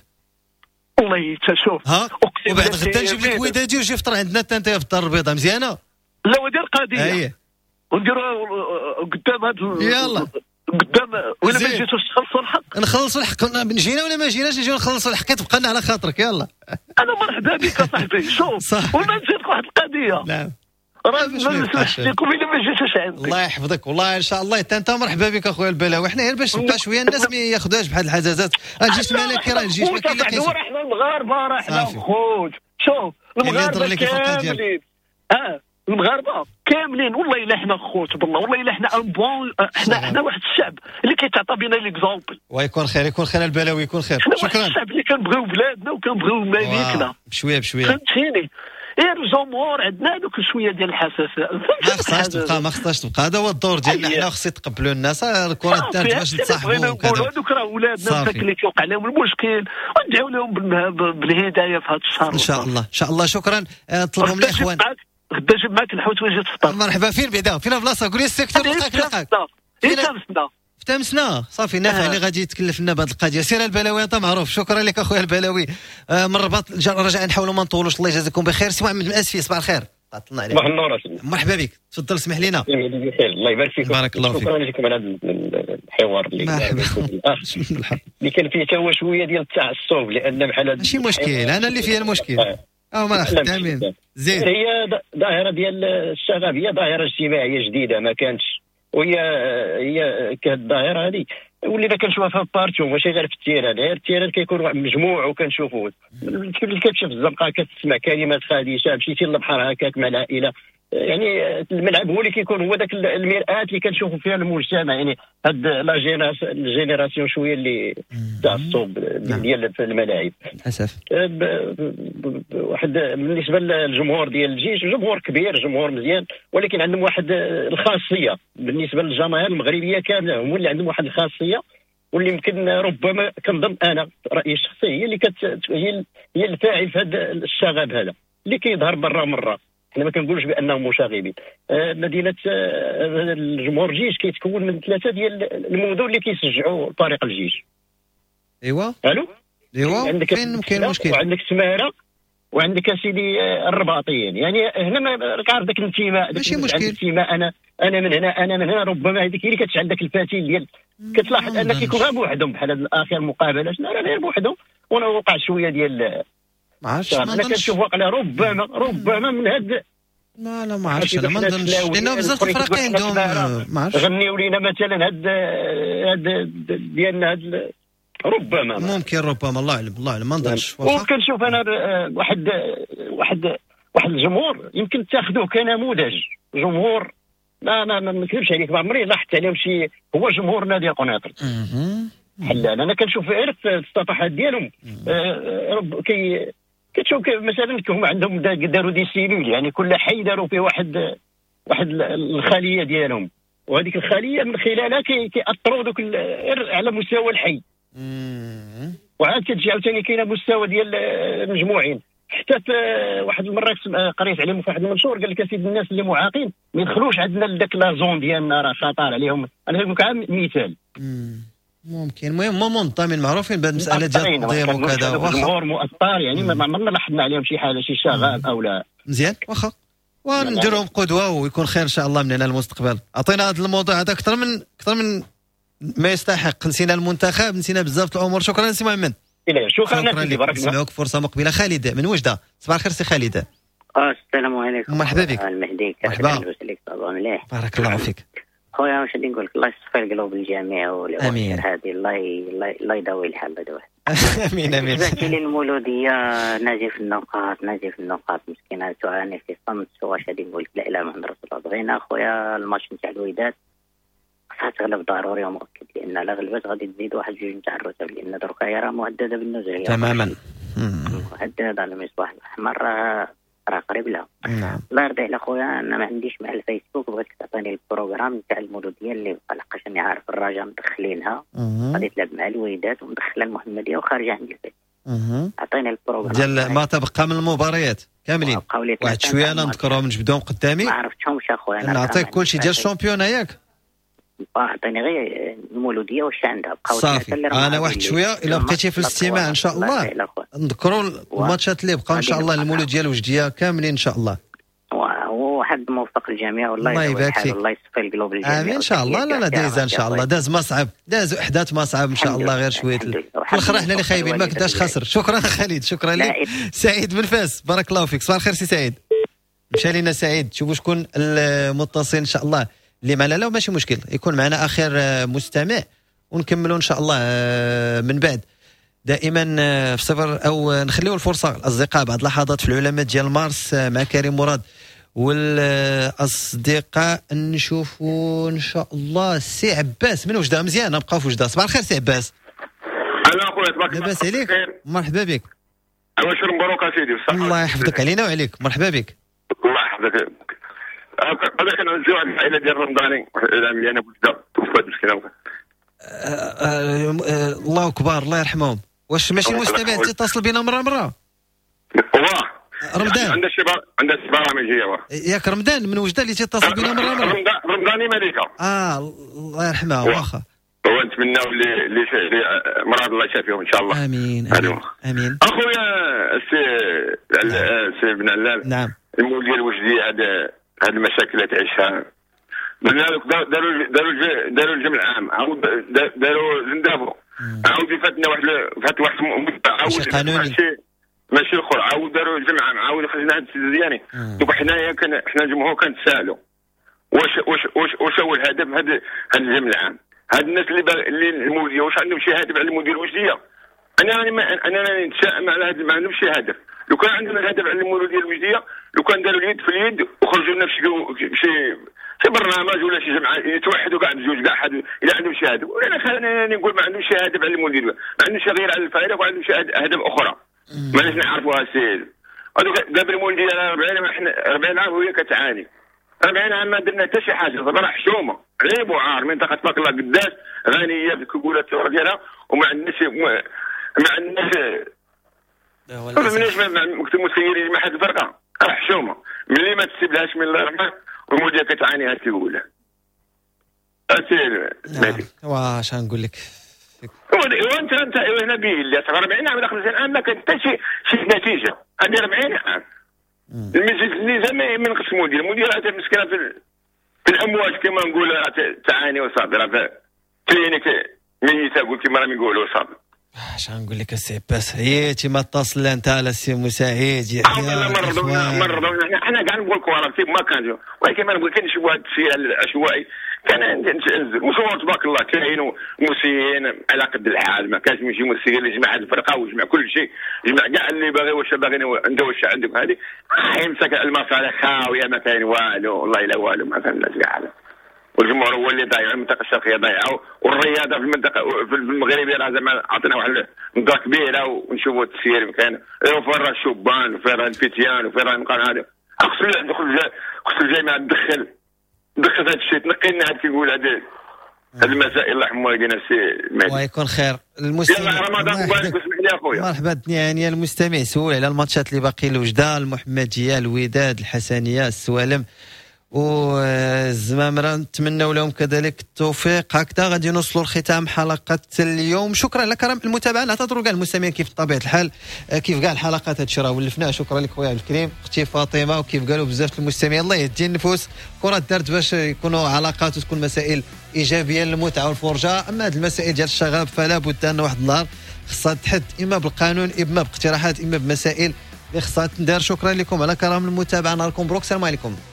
والله تشوف ها وبعد غدا نجيب لك ودادي وجي فطر عندنا حتى انت في الدار البيضاء مزيانه لا ودير قضيه اييه ونديروا قدام هذا يلا قدام ولا ما جيتوش تخلصوا الحق نخلصوا الحق جينا ولا ما جيناش نجيو نخلصوا الحق تبقى لنا على خاطرك يلا انا مرحبا بك صاحبي شوف وما نسيت واحد القضيه نعم راه ما نسمحش لكم الا ما جيتوش عندي الله يحفظك والله ان شاء الله حتى انت مرحبا بك اخويا البلاوي حنا غير باش نبقى شويه الناس ما ياخذوهاش بحال الحزازات الجيش الملكي راه الجيش ما كاين اللي كيسمع حنا المغاربه راه حنا خوت شوف المغاربه كاملين اه المغاربه كاملين والله الا حنا خوت بالله والله الا حنا بون حنا حنا واحد الشعب اللي كيتعطى بنا ليكزامبل ويكون خير يكون خير البلاوي يكون خير شكرا واحد الشعب اللي كنبغيو بلادنا وكنبغيو مليكنا بشويه بشويه فهمتيني غير الجمهور عندنا دوك شويه ديال الحساسيه ما خصهاش تبقى ما خصهاش تبقى هذا هو الدور ديالنا حنا خص يتقبلوا الناس الكره دارت باش نتصاحبوا وكذا هذوك راه ولادنا داك اللي كيوقع لهم المشكل وندعوا لهم بالهدايه في هذا الشهر ان شاء الله ان شاء الله شكرا نطلبوا من الاخوان غدا جيب معاك الحوت وجيت تفطر مرحبا فين بعدا فين بلاصه قول لي السيكتور لقاك لقاك فين تمسنا في تمسنا صافي نافع اللي غادي يتكلف لنا بهذه القضيه سير البلاوي انت معروف شكرا لك اخويا البلاوي آه من الرباط رجاء نحاولوا ما نطولوش الله يجازيكم بخير سي محمد الاسفي صباح الخير طلعنا عليك صباح النور مرحبا بك تفضل اسمح لنا بخير الله يبارك فيك بارك الله فيك شكرا لكم على هذا الحوار اللي اللي كان فيه حتى شويه ديال التعصب لان بحال هذا ماشي مشكل انا اللي فيها المشكل اه ما خدامين زين هي ظاهره ديال الشغبيه ظاهره اجتماعيه جديده ما كانتش وهي هي كالظاهره هذه ولينا كنشوفها في البارتو ماشي غير في التيران غير التيران كيكون واحد مجموع وكنشوفوه اللي كتمشي في الزنقه كتسمع كلمات خادشه مشيتي للبحر هكاك مع العائله يعني الملعب هو اللي كيكون هو ذاك المرآة اللي كنشوفوا فيها المجتمع يعني هاد لا جينيراسيون شويه اللي تعصب ديال الملاعب للاسف واحد بالنسبه للجمهور ديال الجيش جمهور كبير جمهور مزيان ولكن عندهم واحد الخاصيه بالنسبه للجماهير المغربيه كامله هما اللي عندهم واحد الخاصيه واللي يمكن ربما كنظن انا رايي الشخصي هي اللي كت هي هي الفاعل في هذا الشغب هذا اللي كيظهر برا مره احنا ما كنقولوش بانهم مشاغبين آه مدينه آه الجمهور الجيش كيتكون من ثلاثه ديال المدن اللي كيشجعوا فريق الجيش ايوا الو ايوا عندك فين كاين مشكل وعندك سماره وعندك اسيدي آه الرباطيين يعني هنا ما عارف داك الانتماء ماشي مشكل الانتماء انا انا من هنا انا من هنا ربما هذيك هي اللي كتشعل داك الفتيل ديال كتلاحظ ان كيكون غير بوحدهم بحال هاد اخر مقابله راه غير بوحدهم وانا وقع شويه ديال ما عرفتش انا كنشوف واقع ربما ربما من هاد ما لا ما عرفتش انا ما نظنش لانه بزاف الفرق عندهم ما عرفتش غنيو لينا مثلا هاد هاد ديالنا هاد ربما ممكن ربما الله اعلم الله اعلم ما نظنش وكنشوف انا واحد واحد واحد الجمهور يمكن تاخذوه كنموذج جمهور لا ما ما نكذبش عليك ما عمري لاحظت عليهم شي هو جمهور نادي قنيطره حلال انا كنشوف غير في الصفحات ديالهم رب كي كتشوف مثلا هما عندهم داروا دي سيلول يعني كل حي داروا فيه واحد واحد الخليه ديالهم وهذيك الخليه من خلالها كيأثروا دوك على مستوى الحي وعاد كتجي عاوتاني كاينه مستوى ديال المجموعين حتى في واحد المره قريت عليهم في واحد المنشور قال لك سيد الناس اللي معاقين ما يدخلوش عندنا لذاك لا زون ديالنا راه خطر عليهم انا نقول لك مثال ممكن المهم منظمين معروفين بهذه المساله ديال التنظيم وكذا واخا الجمهور مؤثر يعني ما عمرنا لاحظنا عليهم شي حاجه شي شغب او لا مزيان واخا ونديرهم قدوه ويكون خير ان شاء الله من هنا المستقبل عطينا هذا الموضوع هذا اكثر من اكثر من ما يستحق نسينا المنتخب نسينا بزاف الامور شكرا سي محمد شكرا لك بارك الله نسمعوك فرصه مقبله خالد من وجده صباح الخير سي خالد اه السلام عليكم مرحبا بك المهدي مرحبا مليح بارك الله فيك خويا واش غادي نقول لك الله يصفي القلوب الجميع والامور هذه الله الله يداوي الحال هذا واحد امين امين بالنسبه للمولوديه ناجي في النقاط ناجي في النقاط مسكينه تعاني في صمت واش غادي نقول لك لا اله الا الله بغينا خويا الماتش نتاع الوداد خاصها تغلب ضروري ومؤكد لان لا غلبت غادي تزيد واحد جوج نتاع الرتب لان دركا هي راه مهدده بالنزول تماما مهدده على المصباح الاحمر راه قريب لها نعم الله يرضي على خويا انا ما عنديش مع الفيسبوك بغيتك تعطيني البروغرام نتاع المولوديه اللي لحقاش اني عارف الرجاء مدخلينها غادي تلعب مع الوداد ومدخله المحمديه وخارجه عند البيت عطيني البروغرام ديال ما تبقى من المباريات كاملين واحد شويه انا نذكرهم نجبدهم قدامي ما عرفتهمش اخويا انا نعطيك كلشي ديال الشامبيون ياك عطيني غير المولوديه واش عندها بقاو صافي انا واحد شويه الا بقيتي في الاستماع ان شاء الله نذكروا الماتشات اللي بقاو ان شاء الله المولوديه الوجديه كاملين ان شاء الله وحد موفق الجميع والله الله يبارك فيك. الله يصفي القلوب الجميع. امين ان شاء الله. لا لا دايز ان شاء الله، داز ما صعب، داز احداث ما صعب ان شاء الله، غير شويه في الاخر احنا اللي خايبين ما كنتاش خسر. شكرا خالد، شكرا لك. سعيد من فاس، بارك الله فيك. صباح الخير سي سعيد. مشى لينا سعيد. شوفوا شكون المتصل ان شاء الله اللي معنا. لا ماشي مشكل، يكون معنا اخر مستمع ونكملوا ان شاء الله من بعد. دائما في صفر او نخليو الفرصه الاصدقاء بعض اللحظات في العلامات ديال مارس مع كريم مراد والاصدقاء. نشوفوا ان شاء الله سي عباس من وجده. مزيان نبقاو في وجده. صباح الخير سي عباس. انا اخويا تبارك الله. لاباس عليك؟ مرحبا بك. ابشر مبروك سيدي بالصحه. الله يحفظك علينا وعليك. مرحبا بك. الله يحفظك. هذا كان عندي واحد العائله ديال رمضاني اللي انا وجده توفات مسكينه. الله اكبر الله يرحمهم. واش ماشي مستمع تتصل بنا مره مره؟ واه رمضان عندها شي عندها شي برامجيه واه ياك رمضان من وجده اللي تتصل بنا مره مره. رمضاني ملكه. اه الله يرحمها. واخا هو نتمناو اللي اللي مراد الله يشافيهم ان شاء الله. امين امين, أمين. اخويا السي السي بن علال. نعم. المول ديال وجدي هذا هذه المشاكل اللي تعيشها داروا داروا داروا داروا الجمع العام، عاود داروا زندابو، عاود فاتنا واحد فات واحد عاود ماشي ماشي الاخر، عاود داروا الجمع العام، عاود خرجنا هاد السيد ديالي. دوك حنايا كان حنا الجمهور كنتسائلوا واش واش واش واش هو الهدف هاد هاد الجمع العام؟ هاد الناس اللي اللي المولديه واش عندهم شي هدف على المدير الوجديه؟ انا راني انا راني نتشائم على هذا، ما عندهمش شي هدف. لو كان عندنا الهدف على المولوديه الوجديه، لو كان داروا اليد في اليد وخرجوا لنا بشي شي شي برنامج ولا شي جمعيه يتوحدوا كاع بجوج كاع حد الا عندهم شي هدف. وانا خليني نقول ما عندهمش شي هدف على المولوديه، ما عندهمش غير على الفائده وعندهم شي اهداف اخرى ماناش نعرفوها السيد. هذوك دابا المولوديه أربعين أربعين عام وهي كتعاني. أربعين عام ما درنا حتى شي حاجه، صبر حشومه عيب وعار. منطقه تبارك الله قداش غنيه بالكبوله الثوره ديالها وما عندناش ما عندناش مناش مكتب مسيرين ما حد الفرقه راه حشومه. ملي ما تسيبلهاش من الله يرحمها والمولوديه كتعاني هاد الاولى. اسير مالك واش غنقول لك وانت انت هنا بيل أربعين عام خمسين عام ما كان حتى شي شي نتيجه. هذه أربعين عام الميزان من قسم المدير المدير راه مسكينه في في الامواج كما نقول راه تعاني وصافي راه كلينيك ميته قلت كما راهم يقولوا صافي. اش غنقول لك السي باس عييتي ما اتصل انت على السي مساعد يا مرضوا مرضوا حنا كاع نقول كوارنتين ما كان، ولكن ما نقول كاين شي واحد التسيير العشوائي كان ننزل مشروع تبارك الله كاين مسيين على قد الحال. ما كانش يجي مسير اللي يجمع هذه الفرقه ويجمع كل شيء، يجمع كاع اللي باغي واش باغيين عنده واش عندهم هذه يمسك المصالح خاويه ما كاين والو والله الا والو ما كان كاع. والجمهور هو اللي ضايع، المنطقه الشرقيه ضايعه، والرياضه في المنطقه في المغرب راه زعما عطينا واحد نقطه كبيره ونشوفوا التسيير مكان وفين راه الشبان وفين راه الفتيان وفين راه المقام هذا. خص ندخل خص الجامعه تدخل دخل هذا الشيء تنقي لنا هذا كيقول هذا هذه المسائل الله يرحمه يدينا السي ويكون خير. المستمع يلا رمضان مبارك اسمح لي اخويا. مرحبا الدنيا المستمع سول على الماتشات اللي باقي الوجده، المحمديه، الوداد، الحسنيه، السوالم والزمامرة. نتمنوا لهم كذلك التوفيق. هكذا غادي نوصلوا لختام حلقة اليوم. شكرا لك راه المتابعة. نعتذروا كاع المستمعين كيف طبيعة الحال كيف كاع الحلقات هادشي راه ولفناه. شكرا لك خويا عبد الكريم، اختي فاطمة، وكيف قالوا بزاف المستمعين الله يهدي النفوس. كرة دارت باش يكونوا علاقات وتكون مسائل إيجابية للمتعة والفرجة. أما هاد المسائل ديال الشغب فلا بد أن واحد النهار خصها تحد إما بالقانون إما باقتراحات إما بمسائل اللي خصها تندار. شكرا لكم على كرم المتابعة. نهاركم مبروك. السلام عليكم.